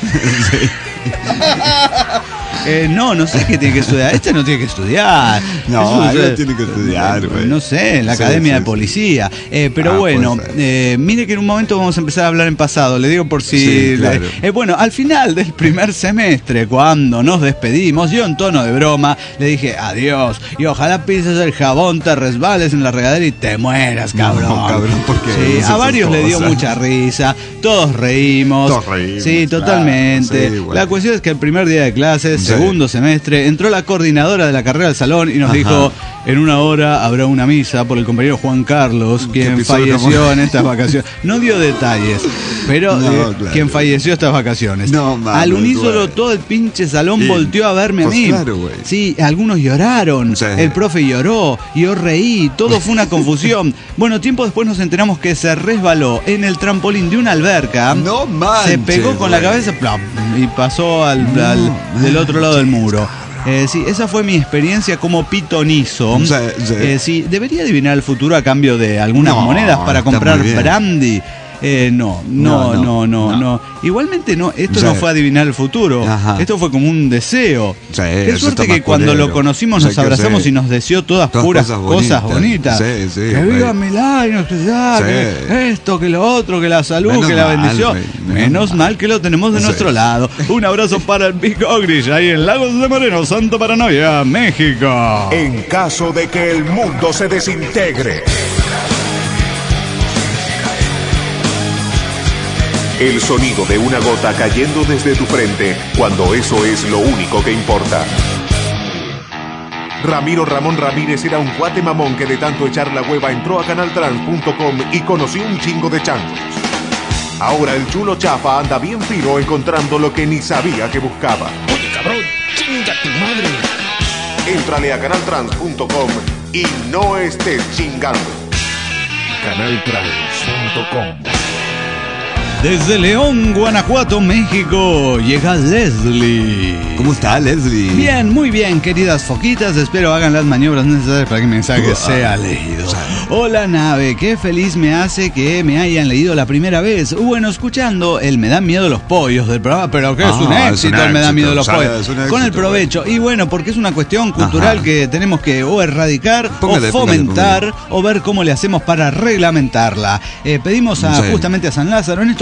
S2: Eh, no, no sé qué tiene que estudiar. Este no tiene que estudiar.
S3: No,
S2: Eso,
S3: algo
S2: eh,
S3: tiene que estudiar, güey.
S2: No sé, en la
S3: Sí,
S2: Academia
S3: sí,
S2: de
S3: sí.
S2: Policía. Eh, pero
S3: Ah,
S2: bueno,
S3: puede ser.
S2: eh, mire que en un momento vamos a empezar a hablar en pasado. Le digo por si.
S3: Sí, claro.
S2: Eh, bueno, al final del primer semestre, cuando nos despedimos, yo en tono de broma le dije adiós. Y ojalá pises el jabón, te resbales en la regadera y te mueras, cabrón.
S3: No, cabrón, ¿por qué
S2: Sí,
S3: dices
S2: a
S3: esas
S2: varios le dio
S3: cosas?
S2: mucha risa. Todos reímos.
S3: Todos reímos,
S2: Sí,
S3: claro,
S2: totalmente.
S3: sí, bueno.
S2: La cuestión es que el primer día de clases,
S3: Sí.
S2: segundo semestre, entró la coordinadora de la carrera al salón y nos
S3: Ajá.
S2: dijo, en una hora habrá una misa por el compañero Juan Carlos, quien
S3: pisó el
S2: falleció
S3: jamón.
S2: en estas vacaciones. No dio detalles, pero
S3: No,
S2: eh,
S3: claro.
S2: quien falleció estas vacaciones.
S3: No, mames,
S2: Al unísono
S3: güey.
S2: todo el pinche salón
S3: Y-
S2: volteó a verme
S3: pues
S2: a mí.
S3: claro, güey.
S2: Sí, algunos lloraron,
S3: Sí.
S2: el profe lloró, yo reí, todo fue una confusión. Bueno, tiempo después nos enteramos que se resbaló en el trampolín de una alberca.
S3: No manches,
S2: Se pegó con la
S3: güey.
S2: cabeza plop, y pasó al,
S3: No
S2: al- del otro lado del muro. Eh, sí, esa fue mi experiencia como pitonizo.
S3: Sí, sí.
S2: Eh, sí, debería adivinar el futuro a cambio de algunas
S3: No,
S2: monedas para
S3: está
S2: comprar
S3: muy bien.
S2: brandy. Eh, no, no, no,
S3: No,
S2: no,
S3: no,
S2: no, Igualmente no, esto
S3: Sí.
S2: no fue adivinar el futuro.
S3: Ajá.
S2: Esto fue como un deseo.
S3: Sí,
S2: Qué
S3: eso
S2: suerte
S3: está
S2: que
S3: más
S2: cuando
S3: culero.
S2: lo conocimos
S3: Sí,
S2: nos
S3: que
S2: abrazamos
S3: sí.
S2: y nos deseó todas,
S3: Todas
S2: puras
S3: cosas
S2: cosas
S3: bonitas.
S2: bonitas.
S3: Sí, sí,
S2: que
S3: güey.
S2: viva milagros, que, ya,
S3: Sí.
S2: que esto, que lo otro, que la salud,
S3: Menos
S2: que la
S3: mal,
S2: bendición.
S3: güey,
S2: Menos,
S3: menos
S2: mal.
S3: mal.
S2: que lo tenemos de
S3: Sí.
S2: nuestro lado. Un abrazo para el Big Ogrish ahí en Lagos de Moreno, Santa Paranoia, México.
S1: En caso de que el mundo se desintegre, el sonido de una gota cayendo desde tu frente cuando eso es lo único que importa. Ramiro Ramón Ramírez era un guate mamón que de tanto echar la hueva entró a canal trans punto com y conoció un chingo de changos. Ahora el chulo chafa anda bien fino encontrando lo que ni sabía que buscaba.
S6: Oye, cabrón, chinga tu madre.
S1: Éntrale a canal trans punto com y no estés chingando.
S6: canal trans punto com.
S2: Desde León, Guanajuato, México, llega Leslie.
S3: ¿Cómo está, Leslie?
S2: Bien, muy bien, queridas foquitas. Espero hagan las maniobras necesarias para que mi mensaje sea leído. Hola, nave. Qué feliz me hace que me hayan leído la primera vez. Bueno, escuchando el Me dan miedo los pollos del programa, pero que es un
S3: Ah, es
S2: éxito
S3: un
S2: el Me dan
S3: éxito,
S2: miedo los
S3: ¿sabes?
S2: pollos.
S3: Es un
S2: Con el
S3: éxito,
S2: provecho. Y bueno, porque es una cuestión cultural
S3: Ajá.
S2: que tenemos que o erradicar
S3: Póngale,
S2: o
S3: póngale,
S2: fomentar
S3: póngale.
S2: o ver cómo le hacemos para reglamentarla. Eh, pedimos a
S3: Sí.
S2: justamente a San Lázaro en estos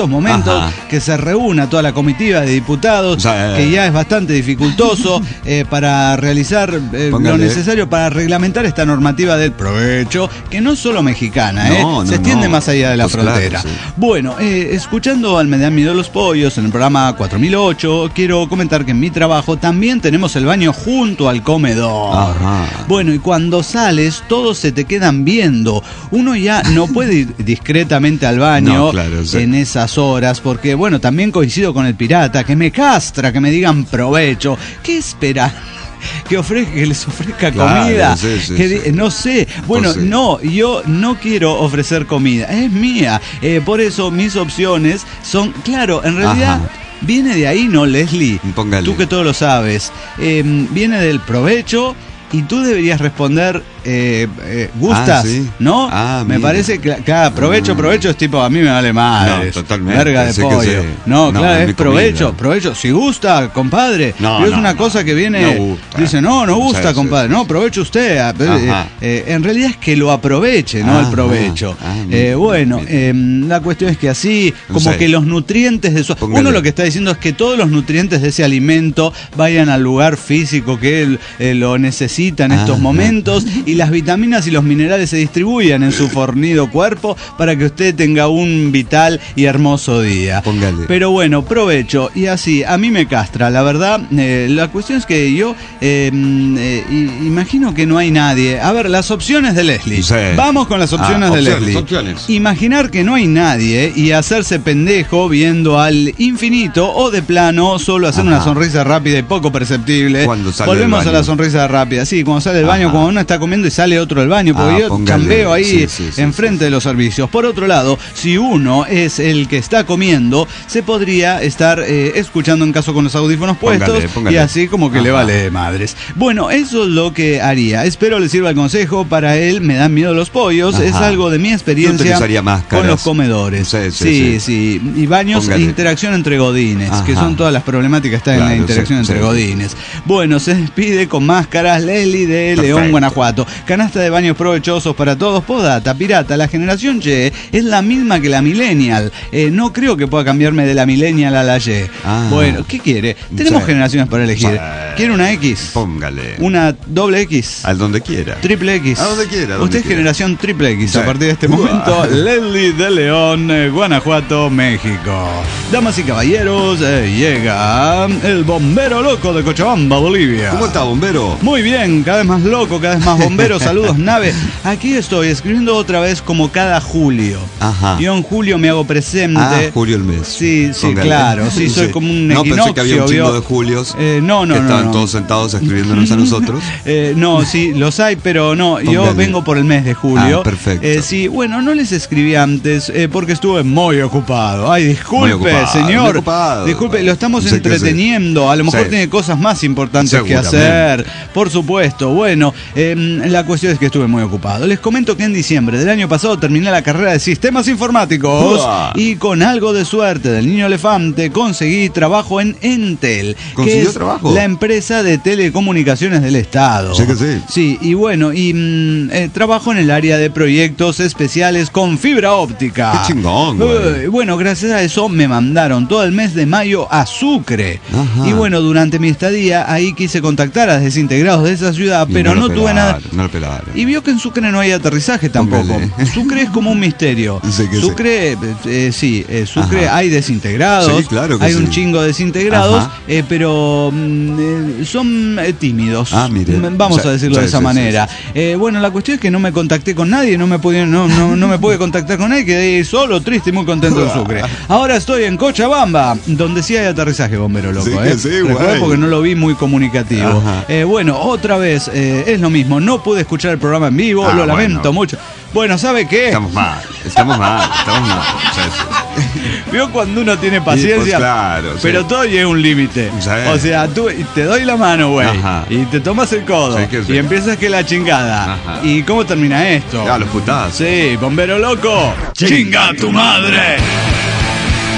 S2: estos momentos,
S3: Ajá.
S2: que se reúna toda la comitiva de diputados,
S3: O sea,
S2: que ya es bastante dificultoso eh, para realizar eh, lo
S3: Póngale.
S2: necesario para reglamentar esta normativa del provecho, que no es solo mexicana, eh,
S3: No, no,
S2: se extiende
S3: no.
S2: más allá de la
S3: Pues claro,
S2: frontera.
S3: sí.
S2: Bueno, eh, escuchando al Me dan miedo los pollos en el programa cuatro mil ocho, quiero comentar que en mi trabajo también tenemos el baño junto al comedor.
S3: Ajá.
S2: Bueno, y cuando sales, todos se te quedan viendo. Uno ya no puede ir discretamente al baño
S3: No, claro, sí.
S2: en esas horas, porque, bueno, también coincido con el pirata, que me castra, que me digan provecho. ¿Qué espera? Que, ofre que les ofrezca
S3: Claro,
S2: comida,
S3: sí, sí,
S2: que
S3: sí.
S2: di- no sé, bueno,
S3: Pues sí.
S2: no, yo no quiero ofrecer comida, es mía, eh, por eso mis opciones son, claro, en realidad
S3: Ajá.
S2: viene de ahí, ¿no, Leslie?
S3: Póngale.
S2: Tú que todo lo sabes, eh, viene del provecho y tú deberías responder, eh, eh, ¿gustas?
S3: Ah, sí.
S2: ¿No?
S3: Ah,
S2: me
S3: mira.
S2: parece que, claro, provecho,
S3: Ah.
S2: provecho es tipo, a mí me vale madre.
S3: No, totalmente,
S2: Verga de
S3: sí que
S2: pollo.
S3: sí.
S2: No,
S3: No,
S2: claro,
S3: es
S2: es
S3: mi
S2: provecho,
S3: comida.
S2: provecho. Si gusta, compadre.
S3: No,
S2: Pero es
S3: no,
S2: una
S3: no.
S2: cosa que viene,
S3: No gusta.
S2: dice, no, no gusta,
S3: Sí,
S2: compadre.
S3: sí,
S2: No,
S3: sí.
S2: provecho usted. Ah, pero, eh,
S3: Ajá.
S2: eh, en realidad es que lo aproveche, ¿no? El
S3: Ajá.
S2: provecho.
S3: Ah,
S2: Eh,
S3: mira,
S2: bueno,
S3: mira.
S2: eh, la cuestión es que así, como
S3: Sí.
S2: que los nutrientes de su...
S3: Póngale.
S2: Uno lo que está diciendo es que todos los nutrientes de ese alimento vayan al lugar físico que él eh, lo necesita en estos
S3: Ajá.
S2: momentos, y las vitaminas y los minerales se distribuyan en su fornido cuerpo para que usted tenga un vital y hermoso día.
S3: Póngale.
S2: Pero bueno, provecho. Y así, a mí me castra, la verdad. Eh, la cuestión es que yo eh, eh, i- imagino que no hay nadie. A ver, las opciones de Leslie.
S3: Sí.
S2: Vamos con las opciones
S3: Ah,
S2: de
S3: opciones,
S2: Leslie.
S3: opciones.
S2: Imaginar que no hay nadie y hacerse pendejo viendo al infinito, o de plano solo hacer
S3: Ajá.
S2: una sonrisa rápida y poco perceptible.
S3: Cuando sale
S2: Volvemos
S3: del
S2: a la
S3: baño.
S2: sonrisa rápida. Sí, cuando sale del baño,
S3: Ajá.
S2: cuando uno está comiendo y sale otro del baño, porque
S3: Ah,
S2: yo
S3: póngale.
S2: chambeo ahí
S3: Sí, sí, sí,
S2: enfrente
S3: sí.
S2: de los servicios. Por otro lado, si uno es el que está comiendo, se podría estar eh, escuchando en caso con los audífonos puestos,
S3: Póngale, póngale.
S2: y así como que le
S3: Ajá.
S2: vale de madres. Bueno, eso es lo que haría. Espero le sirva el consejo. Para él me dan miedo los pollos.
S3: Ajá.
S2: Es algo de mi
S3: Yo
S2: experiencia
S3: utilizaría máscaras.
S2: con los comedores.
S3: Sí, sí,
S2: sí,
S3: sí.
S2: sí. Y baños
S3: Póngale.
S2: e interacción entre godines, que
S3: Ajá.
S2: son todas las problemáticas que están en la
S3: Claro,
S2: interacción
S3: sí,
S2: entre
S3: sí.
S2: godines. Bueno, se despide con máscaras Leslie de
S3: Perfecto.
S2: León, Guanajuato. Canasta de baños provechosos para todos. Podata, pirata, la generación Y es la misma que la millennial. Eh, no creo que pueda cambiarme de la millennial a la Y.
S3: Ah.
S2: Bueno, ¿qué quiere? Tenemos
S3: Sí.
S2: generaciones para elegir.
S3: Sí.
S2: ¿Quiere una X?
S3: Póngale.
S2: ¿Una doble X?
S3: Al donde quiera.
S2: Triple X.
S3: A donde quiera, a donde
S2: Usted es
S3: quiera.
S2: generación triple X.
S3: Sí.
S2: A partir de este
S3: Uah.
S2: momento, Leslie de León, eh, Guanajuato, México. Damas y caballeros, eh, llega el bombero loco de Cochabamba, Bolivia.
S3: ¿Cómo está, bombero?
S2: Muy bien, cada vez más loco, cada vez más bombero. Saludos, nave. Aquí estoy escribiendo otra vez como cada julio.
S3: Ajá.
S2: Yo en julio me hago presente.
S3: Ah, Julio el mes.
S2: Sí, sí,
S3: Póngale.
S2: claro. Sí, soy como un
S3: No, pensé que había un
S2: equinoccio,
S3: chingo
S2: ¿vio?
S3: de Julios.
S2: Eh, no, no,
S3: que
S2: no,
S3: estaban
S2: no.
S3: todos sentados escribiéndonos a nosotros.
S2: Eh, no, sí, los hay, pero no, yo
S3: Póngale.
S2: vengo por el mes de julio.
S3: Ah, perfecto.
S2: Eh, sí, bueno, no les escribí antes eh, porque estuve muy ocupado. Ay, disculpe,
S3: Muy ocupado,
S2: señor.
S3: muy ocupado.
S2: Disculpe, lo estamos
S3: Sí que
S2: entreteniendo. A lo mejor
S3: Sí.
S2: tiene cosas más importantes que
S3: Seguramente.
S2: hacer. Por supuesto. Bueno, eh, la cuestión es que estuve muy ocupado. Les comento que en diciembre del año pasado terminé la carrera de sistemas informáticos
S3: Uah.
S2: y con algo de suerte del niño elefante conseguí trabajo en Entel, que
S3: ¿Consiguió
S2: es
S3: trabajo?
S2: la empresa de telecomunicaciones del Estado.
S3: Sí que sí.
S2: Sí, y bueno, y mm, eh, trabajo en el área de proyectos especiales con fibra óptica.
S3: Qué chingón, güey.
S2: Eh, bueno, gracias a eso me mandaron todo el mes de mayo a Sucre.
S3: Ajá.
S2: Y bueno, durante mi estadía ahí quise contactar a desintegrados de esa ciudad,
S3: Y
S2: pero
S3: no
S2: no,
S3: lo
S2: tuve nada.
S3: pelaron, no lo pelaron.
S2: Y vio que en Sucre no hay aterrizaje tampoco.
S3: Póngale.
S2: Sucre es como un misterio.
S3: Sí que sí.
S2: Sucre, eh, eh, sí, eh, Sucre
S3: Ajá.
S2: hay desintegrados,
S3: Sí, claro que
S2: hay un
S3: sí.
S2: chingo de desintegrados,
S3: Ajá.
S2: eh, pero mm, eh, son eh, tímidos.
S3: Ah, mire.
S2: Mm, Vamos
S3: Sí,
S2: a decirlo
S3: sí,
S2: de esa
S3: sí,
S2: manera. Eh, bueno, la cuestión es que no me contacté con nadie, no me pudieron, no, no, no me pude contactar con nadie, quedé solo, triste y muy contento en Sucre. Ahora estoy en Cochabamba, donde sí hay aterrizaje, bombero loco.
S3: Sí que
S2: eh.
S3: sí,
S2: Recuerdo
S3: guay.
S2: porque no lo vi muy comunicativo.
S3: Ajá.
S2: Eh, bueno, otra vez eh, es lo mismo, no pude escuchar el programa en vivo,
S3: Ah,
S2: lo lamento
S3: bueno.
S2: mucho. Bueno, ¿sabe qué?
S3: Estamos mal, estamos mal, estamos mal. Sí, sí.
S2: Vio cuando uno tiene paciencia,
S3: pues claro, sí.
S2: pero todo llega a un límite.
S3: Sí.
S2: O sea, tú te doy la mano, güey,
S3: Ajá.
S2: y te tomas el codo,
S3: Sí que sí.
S2: y empiezas que la chingada.
S3: Ajá.
S2: ¿Y cómo termina esto?
S3: Ya, los putazos.
S2: Sí, bombero loco. ¡Chinga tu madre!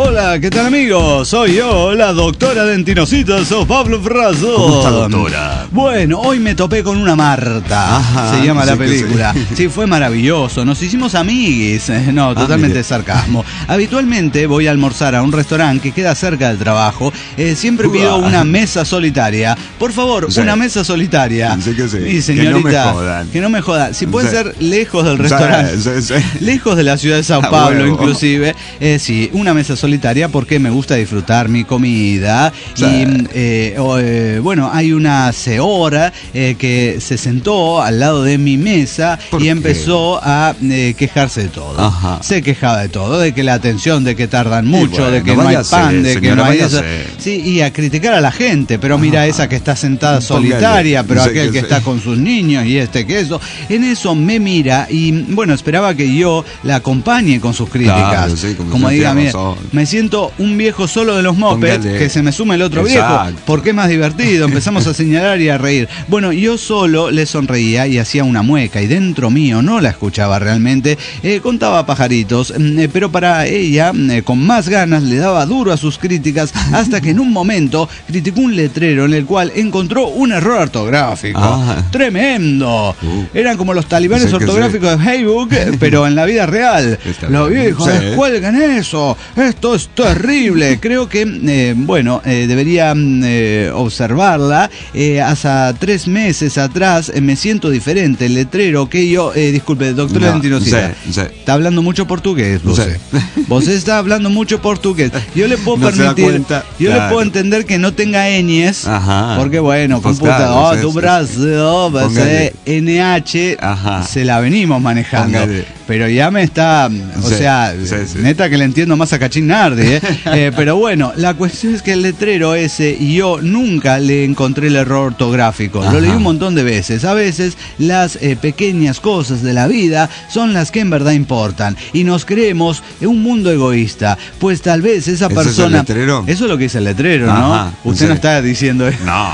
S2: Hola, ¿qué tal amigos? Soy yo, la doctora Dentinositas, soy Pablo Frazo.
S3: ¿Cómo está, doctora?
S2: Bueno, hoy me topé con una Marta,
S3: Ajá,
S2: se llama la
S3: sí que
S2: película.
S3: sí.
S2: Sí, fue maravilloso, nos hicimos amiguis. No, totalmente
S3: mire.
S2: sarcasmo. Habitualmente voy a almorzar a un restaurante que queda cerca del trabajo. Eh, siempre pido
S3: Uah.
S2: una mesa solitaria. Por favor,
S3: Sí.
S2: una mesa solitaria.
S3: Sí que sí.
S2: Y señorita,
S3: Que no me jodan.
S2: que no me jodan. Si puede
S3: Sí.
S2: ser lejos del
S3: Sí,
S2: restaurante.
S3: sí, sí.
S2: Lejos de la ciudad de Sao
S3: A
S2: Paulo,
S3: huevo.
S2: inclusive. Eh, sí, una mesa solitaria porque me gusta disfrutar mi comida.
S3: Sí.
S2: Y eh, o, eh, bueno, hay una señora eh, que se sentó al lado de mi mesa
S3: ¿Por
S2: y
S3: qué?
S2: empezó a eh, quejarse de todo.
S3: Ajá.
S2: Se quejaba de todo, de que la atención, de que tardan mucho,
S3: bueno,
S2: de que no hay
S3: váyase,
S2: pan, de que
S3: señora,
S2: no hay
S3: váyase.
S2: eso. Sí, y a criticar a la gente, pero mira esa que está sentada solitaria, pero
S3: Sí,
S2: aquel
S3: que
S2: que
S3: sí.
S2: está con sus niños y este que eso. En eso me mira y bueno, esperaba que yo la acompañe con sus críticas.
S3: Claro, sí, como
S2: como
S3: usted
S2: diga,
S3: tiene
S2: mire,
S3: razón.
S2: me siento un viejo solo de los mopeds,
S3: Póngale.
S2: que se me sume el otro
S3: Exacto.
S2: viejo, porque es más divertido. Empezamos a señalar y a reír. Bueno, yo solo le sonreía y hacía una mueca y dentro mío no la escuchaba realmente. Eh, contaba pajaritos, mm, eh, pero para ella, eh, con más ganas, le daba duro a sus críticas hasta que en un momento criticó un letrero en el cual encontró un error ortográfico.
S3: Ah.
S2: Tremendo.
S3: Uh.
S2: Eran como los talibanes
S3: Sí que
S2: ortográficos de Facebook, eh, pero en la vida real.
S3: Está
S2: Los
S3: bien.
S2: viejos,
S3: Sí.
S2: descuelguen eso. Esto es terrible. Creo que, eh, bueno, eh, debería mm, eh, observarla. Eh, hace tres meses atrás eh, me siento diferente. El letrero que yo, eh, disculpe, doctora
S3: No,
S2: Dentinositas,
S3: sí, sí.
S2: está hablando mucho portugués, vos.
S3: Sí.
S2: Vos está hablando mucho portugués. Yo le puedo
S3: No se da
S2: permitir,
S3: cuenta.
S2: yo le
S3: Claro.
S2: puedo entender que no tenga ñes,
S3: Ajá.
S2: porque bueno,
S3: Pues
S2: computador,
S3: claro, sí,
S2: tu
S3: sí.
S2: Brasil, va a ser
S3: Póngale.
S2: N H,
S3: Ajá.
S2: se la venimos manejando.
S3: Póngale.
S2: Pero ya me está, o
S3: Sí,
S2: sea,
S3: sí, sí.
S2: neta que le entiendo más a Cachín Nardi, ¿eh? Eh, pero bueno, la cuestión es que el letrero ese, y yo nunca le encontré el error ortográfico.
S3: Ajá.
S2: Lo leí un montón de veces. A veces las eh, pequeñas cosas de la vida son las que en verdad importan. Y nos creemos en un mundo egoísta. Pues tal vez esa
S3: ¿Ese es el
S2: persona...
S3: letrero?
S2: Eso es lo que dice el letrero, ¿no?
S3: Ajá,
S2: Usted
S3: sí.
S2: no está diciendo eso.
S3: No.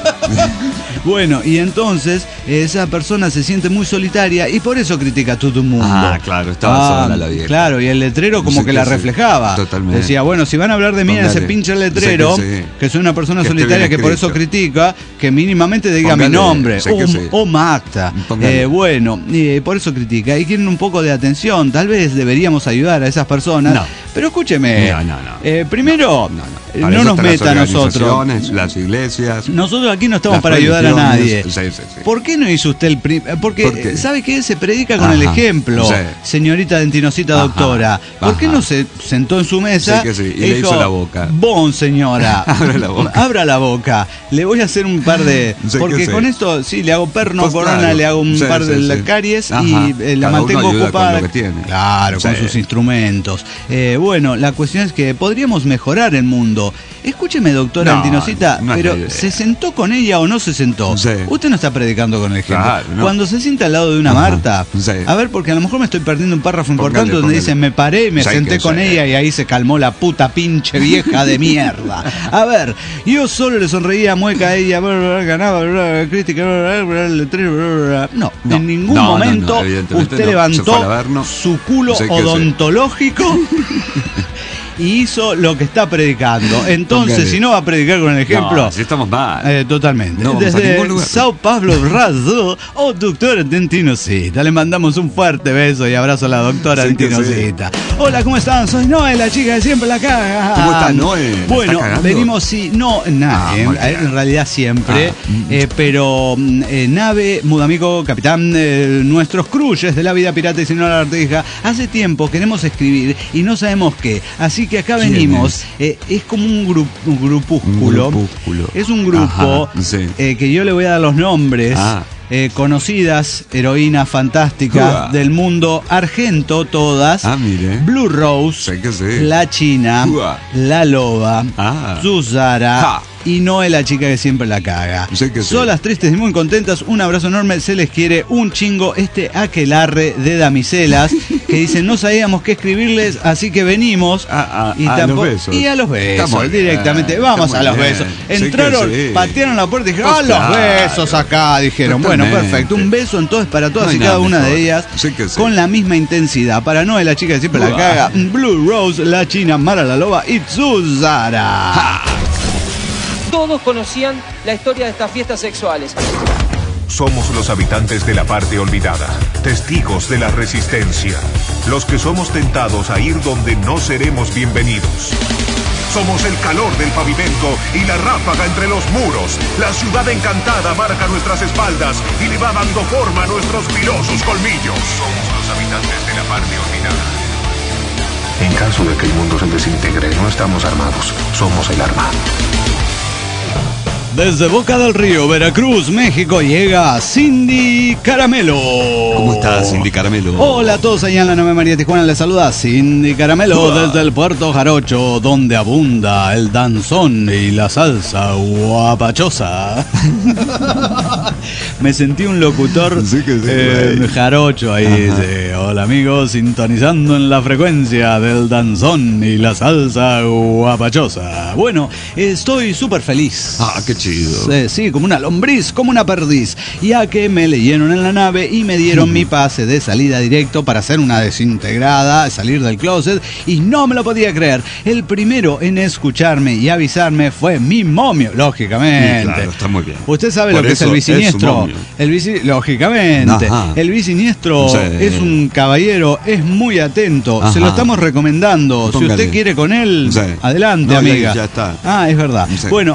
S2: Bueno, y entonces esa persona se siente muy solitaria y por eso critica a todo el mundo.
S3: Ah, claro, estaba sola la vieja.
S2: Claro, y el letrero como
S3: Sí
S2: que
S3: que
S2: la
S3: sí,
S2: reflejaba.
S3: totalmente.
S2: Decía, bueno, si van a hablar de mí en ese
S3: Póngale.
S2: pinche letrero,
S3: Sí que sí.
S2: que soy una persona
S3: Que esté
S2: solitaria
S3: bien
S2: que por eso
S3: escrito.
S2: critica, que mínimamente diga mi
S3: Póngale,
S2: nombre.
S3: sí que
S2: o,
S3: sí.
S2: o Magda.
S3: Póngale.
S2: Eh, bueno, y por eso critica. Y quieren un poco de atención. Tal vez deberíamos ayudar a esas personas.
S3: No.
S2: Pero escúcheme.
S3: No, no, no.
S2: Eh, primero,
S3: No, no.
S2: eh,
S3: Para
S2: no
S3: eso
S2: nos
S3: están las
S2: meta a nosotros.
S3: organizaciones, las iglesias.
S2: Nosotros aquí no estamos
S3: las
S2: para ayudar a nadie.
S3: religiones. Sí, sí, sí.
S2: ¿Por qué no hizo usted el prim- Porque,
S3: ¿Por qué?
S2: ¿sabe qué? Se predica con
S3: Ajá,
S2: el ejemplo,
S3: sí.
S2: señorita Dentinocita
S3: Ajá,
S2: doctora. ¿Por qué
S3: ajá.
S2: no se sentó en su mesa
S3: Sí que sí, y
S2: e
S3: le
S2: dijo,
S3: hizo la boca?
S2: Bon, señora.
S3: Abra la boca.
S2: Abra la boca. Le voy a hacer un par de...
S3: Sí que
S2: porque
S3: sí.
S2: con esto, sí, le hago perno,
S3: Pues
S2: corona,
S3: claro.
S2: le hago un
S3: Sí,
S2: par de
S3: sí,
S2: la-
S3: sí.
S2: caries
S3: Ajá.
S2: y eh, la
S3: Cada uno
S2: mantengo
S3: ayuda con
S2: ocupada.
S3: lo que tiene.
S2: Claro, con
S3: Sí.
S2: sus instrumentos. Eh, bueno, la cuestión es que podríamos mejorar el mundo. Escúcheme, doctora
S3: No,
S2: Dentinocita,
S3: no es
S2: pero
S3: la idea.
S2: ¿se sentó con ella o no se sentó?
S3: Sí.
S2: Usted no está predicando con el ejemplo.
S3: Claro, no.
S2: Cuando se sienta al lado de una
S3: Ajá,
S2: Marta,
S3: sí.
S2: a ver, porque a lo mejor me estoy perdiendo un párrafo
S3: Póngale,
S2: importante donde
S3: póngale.
S2: dice, me paré y me
S3: Sí,
S2: senté
S3: que
S2: con
S3: sí.
S2: ella y ahí se calmó la puta pinche vieja de mierda. A ver, yo solo le sonreía mueca a ella, bla, bla, bla, ganaba, bla, bla, crítica, bla, bla, bla, letrero, bla, bla, bla. No,
S3: No,
S2: en ningún
S3: no, no,
S2: momento
S3: no, evidentemente
S2: usted
S3: no. Se fue
S2: levantó
S3: al averno.
S2: su culo
S3: Sí que sí.
S2: odontológico y hizo lo que está predicando. Entonces,
S3: Póngale.
S2: si no va a predicar con el ejemplo...
S3: No, si estamos mal.
S2: Eh, totalmente.
S3: No vamos a
S2: Desde
S3: ningún lugar.
S2: Sao Paulo Brazo, o doctora Dentinocita. Le mandamos un fuerte beso y abrazo a la doctora
S3: Sí que
S2: Dentinocita. Hola, ¿cómo están? Soy Noé, la chica de siempre la caga.
S3: ¿Cómo está, Noé? ¿La está
S2: Bueno,
S3: cagando?
S2: venimos, sí, no, nada,
S3: Ah,
S2: en,
S3: muy bien.
S2: en realidad siempre,
S3: Ah, mm.
S2: eh, pero mm, eh, nave, mudamigo, capitán, eh, nuestros cruyes de la vida pirata y si no la arteja, hace tiempo queremos escribir y no sabemos qué, así que acá
S3: ¿Quién
S2: venimos,
S3: es?
S2: eh, es como un, gru- un grupúsculo,
S3: Un grupúsculo.
S2: es un grupo
S3: Ajá, sí.
S2: eh, que yo le voy a dar los nombres.
S3: Ah.
S2: eh, conocidas heroínas fantásticas
S3: Uah.
S2: del mundo argento, todas.
S3: Ah, mire.
S2: Blue Rose,
S3: Sí que sí.
S2: La China,
S3: Uah.
S2: La Loba,
S3: Ah.
S2: Susara,
S3: Ja.
S2: y Noé, la chica que siempre la caga.
S3: Sí que sí.
S2: Solas, tristes y muy contentas, un abrazo enorme, se les quiere un chingo. Este aquelarre de damiselas que dicen no sabíamos qué escribirles, así que venimos.
S3: A, a,
S2: y,
S3: a
S2: tampoco,
S3: los besos.
S2: y a los besos,
S3: Está muy
S2: directamente.
S3: bien,
S2: Vamos
S3: está
S2: a los
S3: muy
S2: besos.
S3: bien. Sí
S2: Entraron,
S3: que sí.
S2: patearon la puerta y dijeron,
S3: Pues
S2: ¡ah, los
S3: claro.
S2: besos acá! Dijeron, bueno,
S3: Totalmente.
S2: perfecto. Un beso entonces para todas
S3: No hay
S2: y cada
S3: nada
S2: una
S3: mejor.
S2: de ellas
S3: Sí que sí.
S2: con la misma intensidad. Para Noé, la chica que siempre la
S3: Uah.
S2: caga, Blue Rose, la china, Mara la loba y Susara.
S7: Todos conocían la historia de estas fiestas sexuales.
S1: Somos los habitantes de la parte olvidada, testigos de la resistencia, los que somos tentados a ir donde no seremos bienvenidos. Somos el calor del pavimento y la ráfaga entre los muros. La ciudad encantada marca nuestras espaldas y le va dando forma a nuestros filosos colmillos. Somos los habitantes de la parte olvidada.
S5: En caso de que el mundo se desintegre, no estamos armados, somos el arma.
S2: Desde Boca del Río, Veracruz, México, llega Cindy Caramelo.
S3: ¿Cómo estás, Cindy Caramelo?
S2: Hola a todos allá en la Nueva María Tijuana, les saluda Cindy Caramelo
S3: Uah.
S2: desde el Puerto Jarocho, donde abunda el danzón y la salsa guapachosa. Me sentí un locutor
S3: Sí que sí,
S2: eh,
S3: güey.
S2: jarocho ahí. Dice, hola amigos, sintonizando en la frecuencia del danzón y la salsa guapachosa. Bueno, estoy súper feliz.
S3: Ah, qué chido.
S2: Sí, sí, como una lombriz, como una perdiz, ya que me leyeron en la nave y me dieron mi pase de salida directo para hacer una desintegrada, salir del closet, y no me lo podía creer. El primero en escucharme y avisarme fue mi momio, lógicamente.
S3: Sí, claro, está muy bien.
S2: Usted sabe
S3: Por
S2: lo que es
S3: eso
S2: el
S3: es su
S2: bisiniestro.
S3: momio.
S2: El bici, lógicamente.
S3: Ajá.
S2: El bisiniestro
S3: Sí.
S2: es un caballero, es muy atento.
S3: Ajá.
S2: Se lo estamos recomendando. Si
S3: Póngale.
S2: usted quiere con él,
S3: Sí.
S2: adelante,
S3: No, ya-
S2: amiga.
S3: ya está.
S2: Ah, es verdad.
S3: Sí.
S2: Bueno.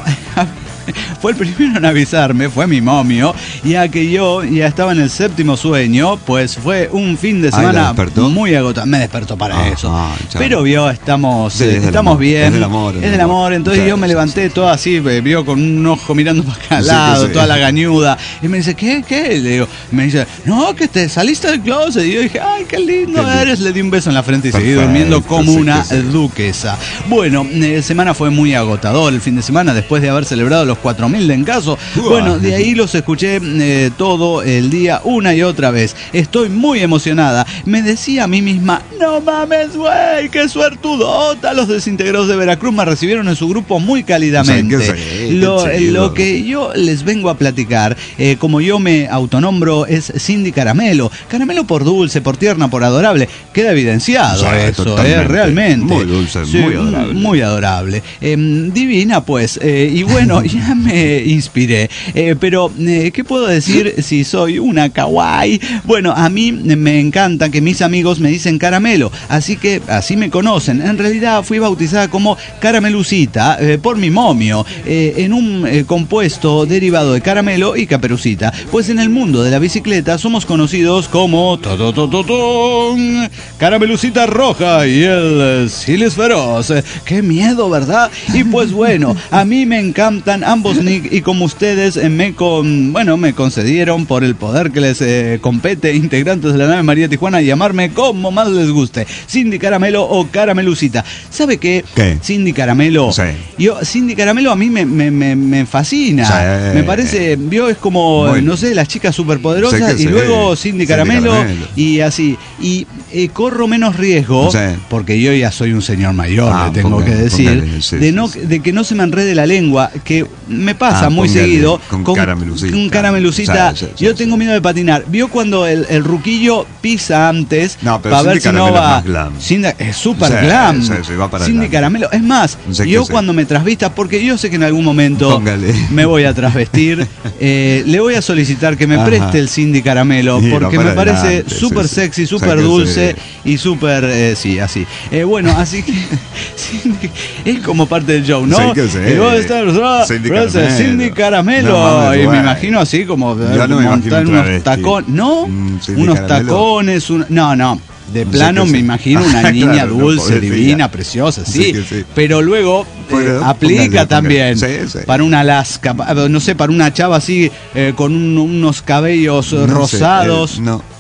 S2: Fue el primero en avisarme, fue mi momio, ya que yo ya estaba en el séptimo sueño, pues fue un fin de
S3: Ay, ¿la
S2: semana
S3: despertó?
S2: muy agotado. Me despertó para
S3: Ah,
S2: eso.
S3: ah, ya.
S2: Pero vio, estamos,
S3: Sí,
S2: eh,
S3: es del
S2: estamos
S3: amor,
S2: bien.
S3: es del amor,
S2: Es del amor. Entonces
S3: Sí,
S2: yo me
S3: sí,
S2: levanté
S3: sí.
S2: todo así, eh, vio con un ojo mirando para acá al
S3: Sí, que
S2: lado,
S3: sí.
S2: toda la gañuda. Y me dice, ¿qué? ¿Qué? Le digo, me dice, no, que te saliste del closet. Y yo dije, ay, qué lindo
S3: Qué lindo.
S2: eres. Le di un beso en la frente y seguí
S3: Perfecto,
S2: durmiendo como
S3: sí,
S2: una
S3: que sí.
S2: duquesa. Bueno, eh, semana fue muy agotador el fin de semana después de haber celebrado los cuatro mil de encaso.
S3: Uah.
S2: Bueno, de ahí los escuché eh, todo el día una y otra vez. Estoy muy emocionada. Me decía a mí misma, no mames, güey, qué suertudota. Los desintegrados de Veracruz me recibieron en su grupo muy cálidamente.
S3: Sí, que sí,
S2: lo,
S3: qué chido.
S2: lo que yo les vengo a platicar, eh, como yo me autonombro, es Cindy Caramelo. Caramelo por dulce, por tierna, por adorable. Queda evidenciado
S3: Sí,
S2: eso, eh,
S3: totalmente.
S2: realmente.
S3: Muy dulce, muy adorable.
S2: Muy adorable. Eh, divina, pues. Eh, y bueno, ya me inspiré. Eh, pero, eh, ¿qué puedo decir si soy una kawaii? Bueno, a mí me encanta que mis amigos me dicen caramelo, así que así me conocen. En realidad fui bautizada como Caramelucita eh, por mi momio, eh, en un eh, compuesto derivado de caramelo y caperucita. Pues en el mundo de la bicicleta somos conocidos como Tototototón, Caramelucita Roja y el eh, Siles Feroz. Eh, ¡Qué miedo, ¿verdad? Y pues bueno, a mí me encantan ambos nick y como ustedes eh, me con, bueno, me concedieron por el poder que les eh, compete, integrantes de la nave María Tijuana, llamarme como más les guste, Cindy Caramelo o Caramelucita. ¿Sabe qué?
S3: ¿Qué?
S2: Cindy Caramelo.
S3: Sí.
S2: Yo, Cindy Caramelo a mí me, me, me, me fascina.
S3: Sí.
S2: Me parece, vio, es como,
S3: Muy-
S2: no sé, las chicas superpoderosas
S3: Sí que
S2: y
S3: sí.
S2: luego Cindy
S3: Cindy
S2: Caramelo,
S3: Caramelo.
S2: y así. Y eh, corro menos riesgo,
S3: Sí.
S2: porque yo ya soy un señor mayor,
S3: Ah,
S2: le tengo
S3: póngale,
S2: que decir,
S3: póngale, sí,
S2: de,
S3: sí,
S2: no,
S3: sí.
S2: de que no se me enrede la lengua, que me pasa
S3: Ah,
S2: muy
S3: póngale,
S2: seguido
S3: con Caramelucita.
S2: con Caramelucita.
S3: Sí, sí, sí,
S2: yo
S3: sí,
S2: tengo
S3: sí.
S2: miedo de patinar. ¿Vio cuando el, el ruquillo pisa antes
S3: No, pero
S2: para
S3: Cindy
S2: ver si no
S3: Caramelo es
S2: va?
S3: más glam.
S2: Cindy- es súper
S3: Sí,
S2: glam.
S3: sí, sí, va para
S2: Cindy
S3: adelante.
S2: Caramelo. Es más,
S3: Sí que
S2: yo
S3: sí.
S2: cuando me trasvista, porque yo sé que en algún momento
S3: Póngale.
S2: me voy a trasvestir, eh, le voy a solicitar que me
S3: Ajá.
S2: preste el Cindy Caramelo,
S3: Sí, va
S2: porque
S3: para
S2: me parece
S3: adelante, sí,
S2: súper
S3: sí.
S2: sexy,
S3: Sí
S2: súper
S3: que
S2: dulce
S3: sí.
S2: y súper, eh, sí, así. Eh, bueno, así que Cindy- es como parte del show, ¿no?
S3: Sí que sí.
S2: Y vos estás,
S3: Cindy
S2: pero ese
S3: Caramelo.
S2: Cindy Caramelo.
S3: No mames,
S2: y me
S3: güey.
S2: imagino así como
S3: Yo no me
S2: montar
S3: imagino un
S2: unos
S3: travesti.
S2: tacones, ¿no?
S3: Mm, Cindy
S2: unos
S3: Caramelo.
S2: tacones, un- no, no. De
S3: Sí
S2: plano
S3: que
S2: me
S3: sí.
S2: imagino una
S3: Ah,
S2: niña
S3: claro, no,
S2: dulce,
S3: pobrecilla.
S2: divina, preciosa, sí.
S3: Sí que sí.
S2: Pero luego eh,
S3: Bueno,
S2: aplica
S3: póngale,
S2: también
S3: póngale. Sí, sí.
S2: para una Alaska, pa- no sé, para una chava así eh, con un- unos cabellos eh,
S3: No sé,
S2: rosados.
S3: eh, no.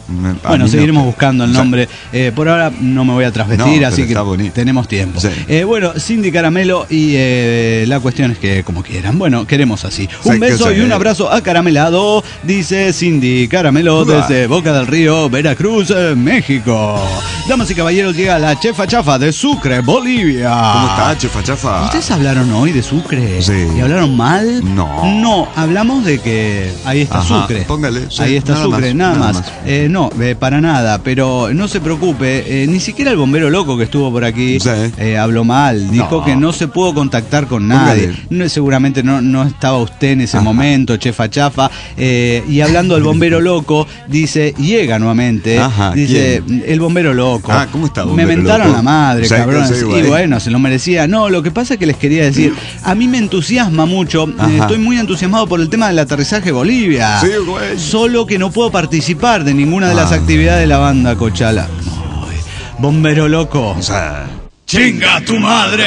S3: Me,
S2: bueno, seguiremos
S3: no,
S2: buscando el nombre. O sea, eh, por ahora no me voy a trasvestir, no, así que bonito. Tenemos tiempo. Sí. Eh, bueno, Cindy Caramelo y eh, la cuestión es que como quieran. Bueno, queremos así. Un sí, beso y un abrazo acaramelado, dice Cindy Caramelo Uah. desde Boca del Río, Veracruz, México. Damas y caballeros, llega la Chefa Chafa de Sucre, Bolivia.
S3: ¿Cómo está, Chefa Chafa?
S2: ¿Ustedes hablaron hoy de Sucre?
S3: Sí.
S2: ¿Y hablaron mal?
S3: No.
S2: No, hablamos de que ahí está Ajá, Sucre.
S3: Póngale. Sí,
S2: ahí está
S3: nada
S2: Sucre,
S3: más,
S2: nada,
S3: nada
S2: más.
S3: más.
S2: Eh, no, eh, para nada, pero no se preocupe, eh, ni siquiera el bombero loco que estuvo por aquí
S3: sí.
S2: eh, habló mal, dijo no. que no se pudo contactar con nadie. No, seguramente no, no estaba usted en ese Ajá. momento, Chefa Chafa. Eh, y hablando del bombero loco, dice, llega nuevamente,
S3: Ajá,
S2: dice,
S3: ¿quién?
S2: el bombero loco.
S3: Ah, ¿cómo está, bombero
S2: Me mentaron
S3: loco?
S2: la madre, cabrón.
S3: Sí,
S2: y bueno, se lo merecía. No, lo que pasa es que les quería decir, a mí me entusiasma mucho, eh, estoy muy entusiasmado por el tema del aterrizaje Bolivia.
S3: Sí, güey.
S2: Solo que no puedo participar de ninguna de las ah. actividades de la banda Cochala. Ay, bombero loco.
S3: O sea,
S2: ¡chinga tu madre!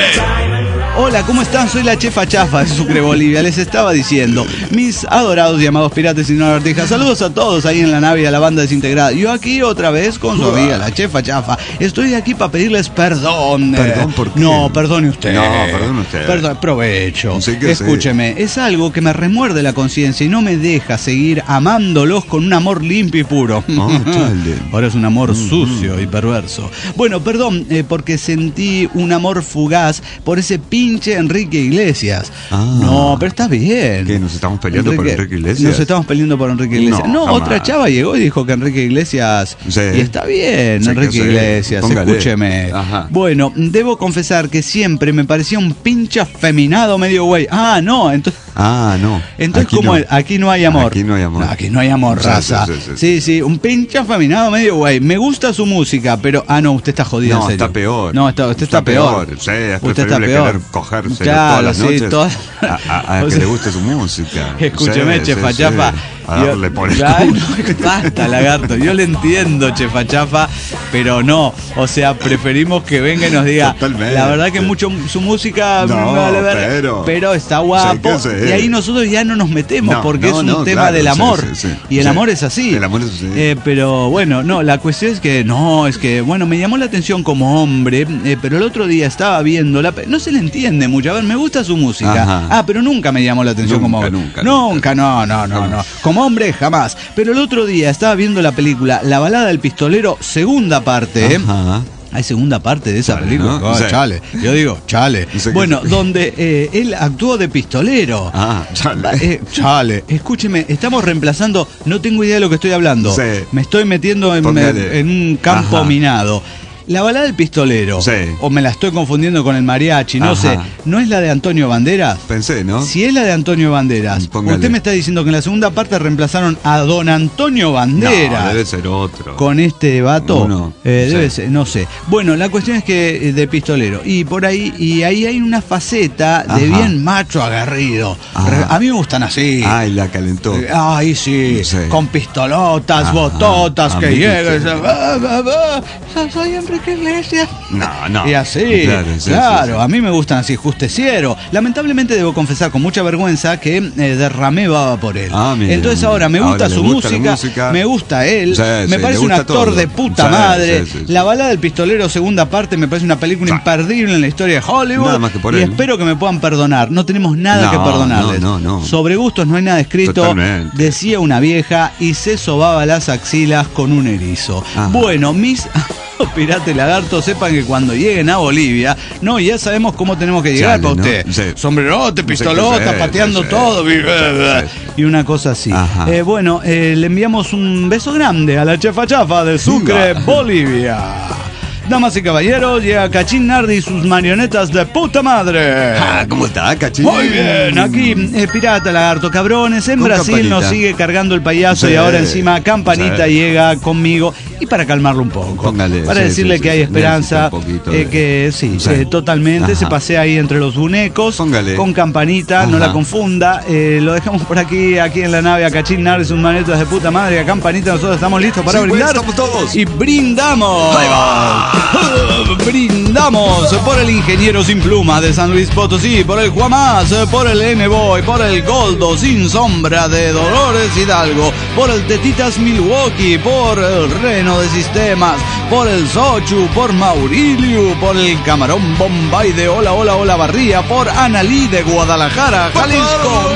S2: Hola, ¿cómo están? Soy la Chefa Chafa de Sucre, Bolivia. Les estaba diciendo, mis adorados llamados piratas y no lagartijas, saludos a todos ahí en la nave y a la banda desintegrada. Yo aquí otra vez con su amiga, la Chefa Chafa. Estoy aquí para pedirles perdón.
S3: ¿Perdón por qué?
S2: No, perdone usted.
S3: No, perdone usted.
S2: Perdón, provecho.
S3: Sí que
S2: Escúcheme,
S3: sí.
S2: es algo que me remuerde la conciencia y no me deja seguir amándolos con un amor limpio y puro.
S3: Oh,
S2: ahora es un amor
S3: mm-hmm.
S2: sucio y perverso. Bueno, perdón, eh, porque sentí un amor fugaz por ese pinche Enrique Iglesias.
S3: Ah,
S2: no, pero está bien.
S3: ¿Qué? ¿Nos estamos peleando Enrique, por Enrique Iglesias?
S2: Nos estamos peleando por Enrique Iglesias. No, no otra chava llegó y dijo que Enrique Iglesias...
S3: Sí.
S2: Y está bien,
S3: sí,
S2: Enrique Iglesias,
S3: Póngale.
S2: escúcheme.
S3: Ajá.
S2: Bueno, debo confesar que siempre me parecía un pinche afeminado medio güey. Ah, no, entonces...
S3: Ah, no.
S2: Entonces,
S3: aquí
S2: ¿cómo
S3: no.
S2: es? Aquí no hay amor.
S3: Aquí no hay amor.
S2: No, aquí no hay amor, raza. Sí, sí, sí, sí. sí, sí un pinche afeminado medio güey. Me gusta su música, pero... Ah, no, usted está jodido,
S3: no,
S2: en serio.
S3: está peor.
S2: No, está, usted está,
S3: está
S2: peor.
S3: peor. Sí, es
S2: usted está
S3: preferible
S2: peor.
S3: querer cogerse
S2: claro,
S3: todas las
S2: sí,
S3: noches
S2: todas...
S3: a, a, a que
S2: sea,
S3: le guste su música.
S2: Escúcheme,
S3: sí,
S2: Chefa
S3: sí,
S2: Chafa.
S3: Sí. A darle
S2: yo,
S3: por el
S2: claro, no, basta, lagarto. Yo le entiendo, Chefa Chafa, pero no. O sea, preferimos que venga y nos diga.
S3: Totalmente.
S2: La verdad que mucho su música
S3: no,
S2: vale ver,
S3: pero,
S2: pero está guapo.
S3: Sí,
S2: y ahí nosotros ya no nos metemos
S3: no,
S2: porque
S3: no,
S2: es un
S3: no,
S2: tema
S3: claro,
S2: del amor.
S3: Sí, sí, sí.
S2: Y el
S3: sí.
S2: amor es así.
S3: El amor es así.
S2: Eh, pero bueno, no, la cuestión es que no, es que, bueno, me llamó la atención como hombre, eh, pero el otro día estaba viendo, la, no se le entiende mucho. A ver, me gusta su música.
S3: Ajá.
S2: Ah, pero nunca me llamó la atención
S3: nunca,
S2: como hombre.
S3: Nunca,
S2: nunca, no, no, no, no. Como hombre, jamás. Pero el otro día estaba viendo la película La balada del pistolero, segunda parte.
S3: Ajá.
S2: Hay segunda parte de esa
S3: chale,
S2: película.
S3: ¿no?
S2: Oh,
S3: sí.
S2: Chale. Yo digo, chale.
S3: Sí,
S2: bueno,
S3: sí.
S2: donde eh, él actuó de pistolero.
S3: Ah, chale.
S2: Eh, chale. Escúcheme, estamos reemplazando. No tengo idea de lo que estoy hablando.
S3: Sí.
S2: Me estoy metiendo en, en un campo Ajá. minado. La balada del pistolero,
S3: sí.
S2: o me la estoy confundiendo con el mariachi, no Ajá. sé, ¿no es la de Antonio Banderas?
S3: Pensé, ¿no?
S2: Si es la de Antonio Banderas, Póngale. Usted me está diciendo que en la segunda parte reemplazaron a don Antonio Banderas.
S3: No, debe ser otro.
S2: Con este vato,
S3: Uno,
S2: eh,
S3: sí.
S2: debe ser, no sé. Bueno, la cuestión es que de pistolero, y por ahí, y ahí hay una faceta de Ajá. bien macho aguerrido. Ajá. A mí me gustan así.
S3: Ay, la calentó.
S2: Ay, sí, sí. Con pistolotas, Ajá. bototas, a que llegues. Soy Enrique Iglesias.
S3: No, no.
S2: Y así,
S3: claro, sí,
S2: claro
S3: sí, sí.
S2: a mí me gustan así, justiciero. Lamentablemente debo confesar con mucha vergüenza que eh, derramé baba por él. Ah, mira, Entonces ahora me gusta ahora su gusta música, música, me gusta él, sí, me sí, parece un actor todo. de puta sí, madre. Sí, sí, sí. La balada del pistolero, segunda parte, me parece una película sí. imperdible en la historia de Hollywood.
S3: Nada más que por
S2: y
S3: él.
S2: espero que me puedan perdonar. No tenemos nada
S3: no,
S2: que perdonarles.
S3: No, no, no.
S2: Sobre gustos no hay nada escrito.
S3: Totalmente.
S2: Decía una vieja y se sobaba las axilas con un erizo. Ajá. Bueno, mis... Pirate Lagarto, sepan que cuando lleguen a Bolivia, no, ya sabemos cómo tenemos que llegar para usted. ¿no? Sí. Sombrerote, pistolota, sí, pateando sí, todo, sí, sí. y una cosa así. Eh, bueno, eh, le enviamos un beso grande a la Chefa Chafa de Sucre, Bolivia. Damas y caballeros, llega Cachín Nardi y sus marionetas de puta madre.
S3: Ah, ¿cómo está, Cachín?
S2: Muy bien, aquí eh, Pirata Lagarto, cabrones. En Con Brasil campanita. Nos sigue cargando el payaso sí, y ahora encima Campanita sí. llega conmigo. y para calmarlo un poco.
S3: Póngale,
S2: para
S3: sí,
S2: decirle
S3: sí,
S2: que
S3: sí,
S2: hay esperanza,
S3: un poquito
S2: eh,
S3: de-
S2: que sí,
S3: Sí.
S2: eh, totalmente.
S3: Ajá.
S2: Se pasea ahí entre los bunecos,
S3: Póngale.
S2: con campanita, no
S3: Ajá.
S2: la confunda. Eh, lo dejamos por aquí, aquí en la nave a Cachín Nardes, un manetas de puta madre, a campanita. Nosotros estamos listos para
S3: Sí, pues,
S2: brindar.
S3: estamos todos.
S2: Y brindamos.
S3: Ahí va.
S2: Brindamos por el ingeniero sin pluma de San Luis Potosí, por el Juamás, por el N-Boy, por el Goldo sin sombra de Dolores Hidalgo, por el Tetitas Milwaukee, por el Reno de Sistemas, por el Sochu, por Mauriliu, por el Camarón Bombay de Hola Hola Hola Barría, por Analí de Guadalajara, Jalisco.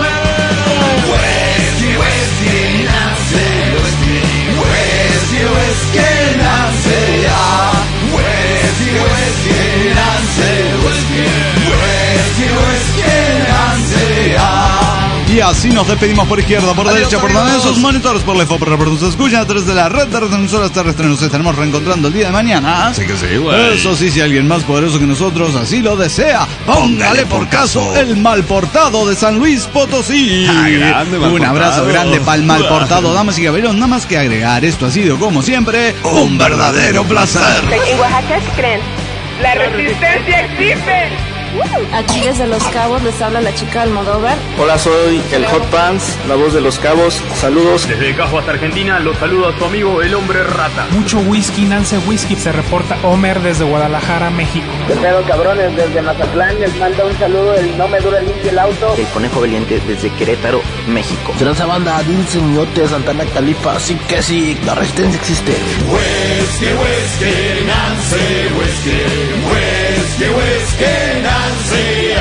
S2: Y así nos despedimos por izquierda, por derecha, por donde esos monitores, por la F O P, por nos escuchan a través de la red de retransmisoras terrestres. Nos estaremos reencontrando el día de mañana.
S3: Así que sí, güey.
S2: Eso sí, si alguien más poderoso que nosotros así lo desea, póngale por caso el mal portado de San Luis Potosí.
S3: Ah, grande, mal
S2: Un abrazo
S3: portado.
S2: grande para el mal portado, damas y caballeros. Nada más que agregar, esto ha sido como siempre un verdadero placer.
S8: ¿En Oaxaca qué creen? ¡La resistencia existe!
S9: Aquí desde Los Cabos les habla la chica Almodóvar.
S10: Hola, soy el Hot Pants, la voz de Los Cabos. Saludos.
S11: Desde Cajo hasta Argentina, los saludo a su amigo el Hombre Rata.
S12: Mucho whisky, Nance Whisky. Se reporta Homer desde Guadalajara, México.
S13: ¿Qué pedo, cabrones? Desde Mazatlán les manda un saludo el No Me Dura Limpio el Auto.
S14: El Conejo Valiente desde Querétaro, México.
S15: Transa banda, Dulce Muñote, Santana Califa. Sí que sí, la resistencia existe.
S16: Whisky, whisky, Nance Whisky. Whisky, whisky, Nance.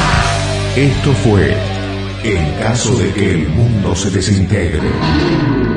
S1: Esto fue En caso de que el mundo se desintegre.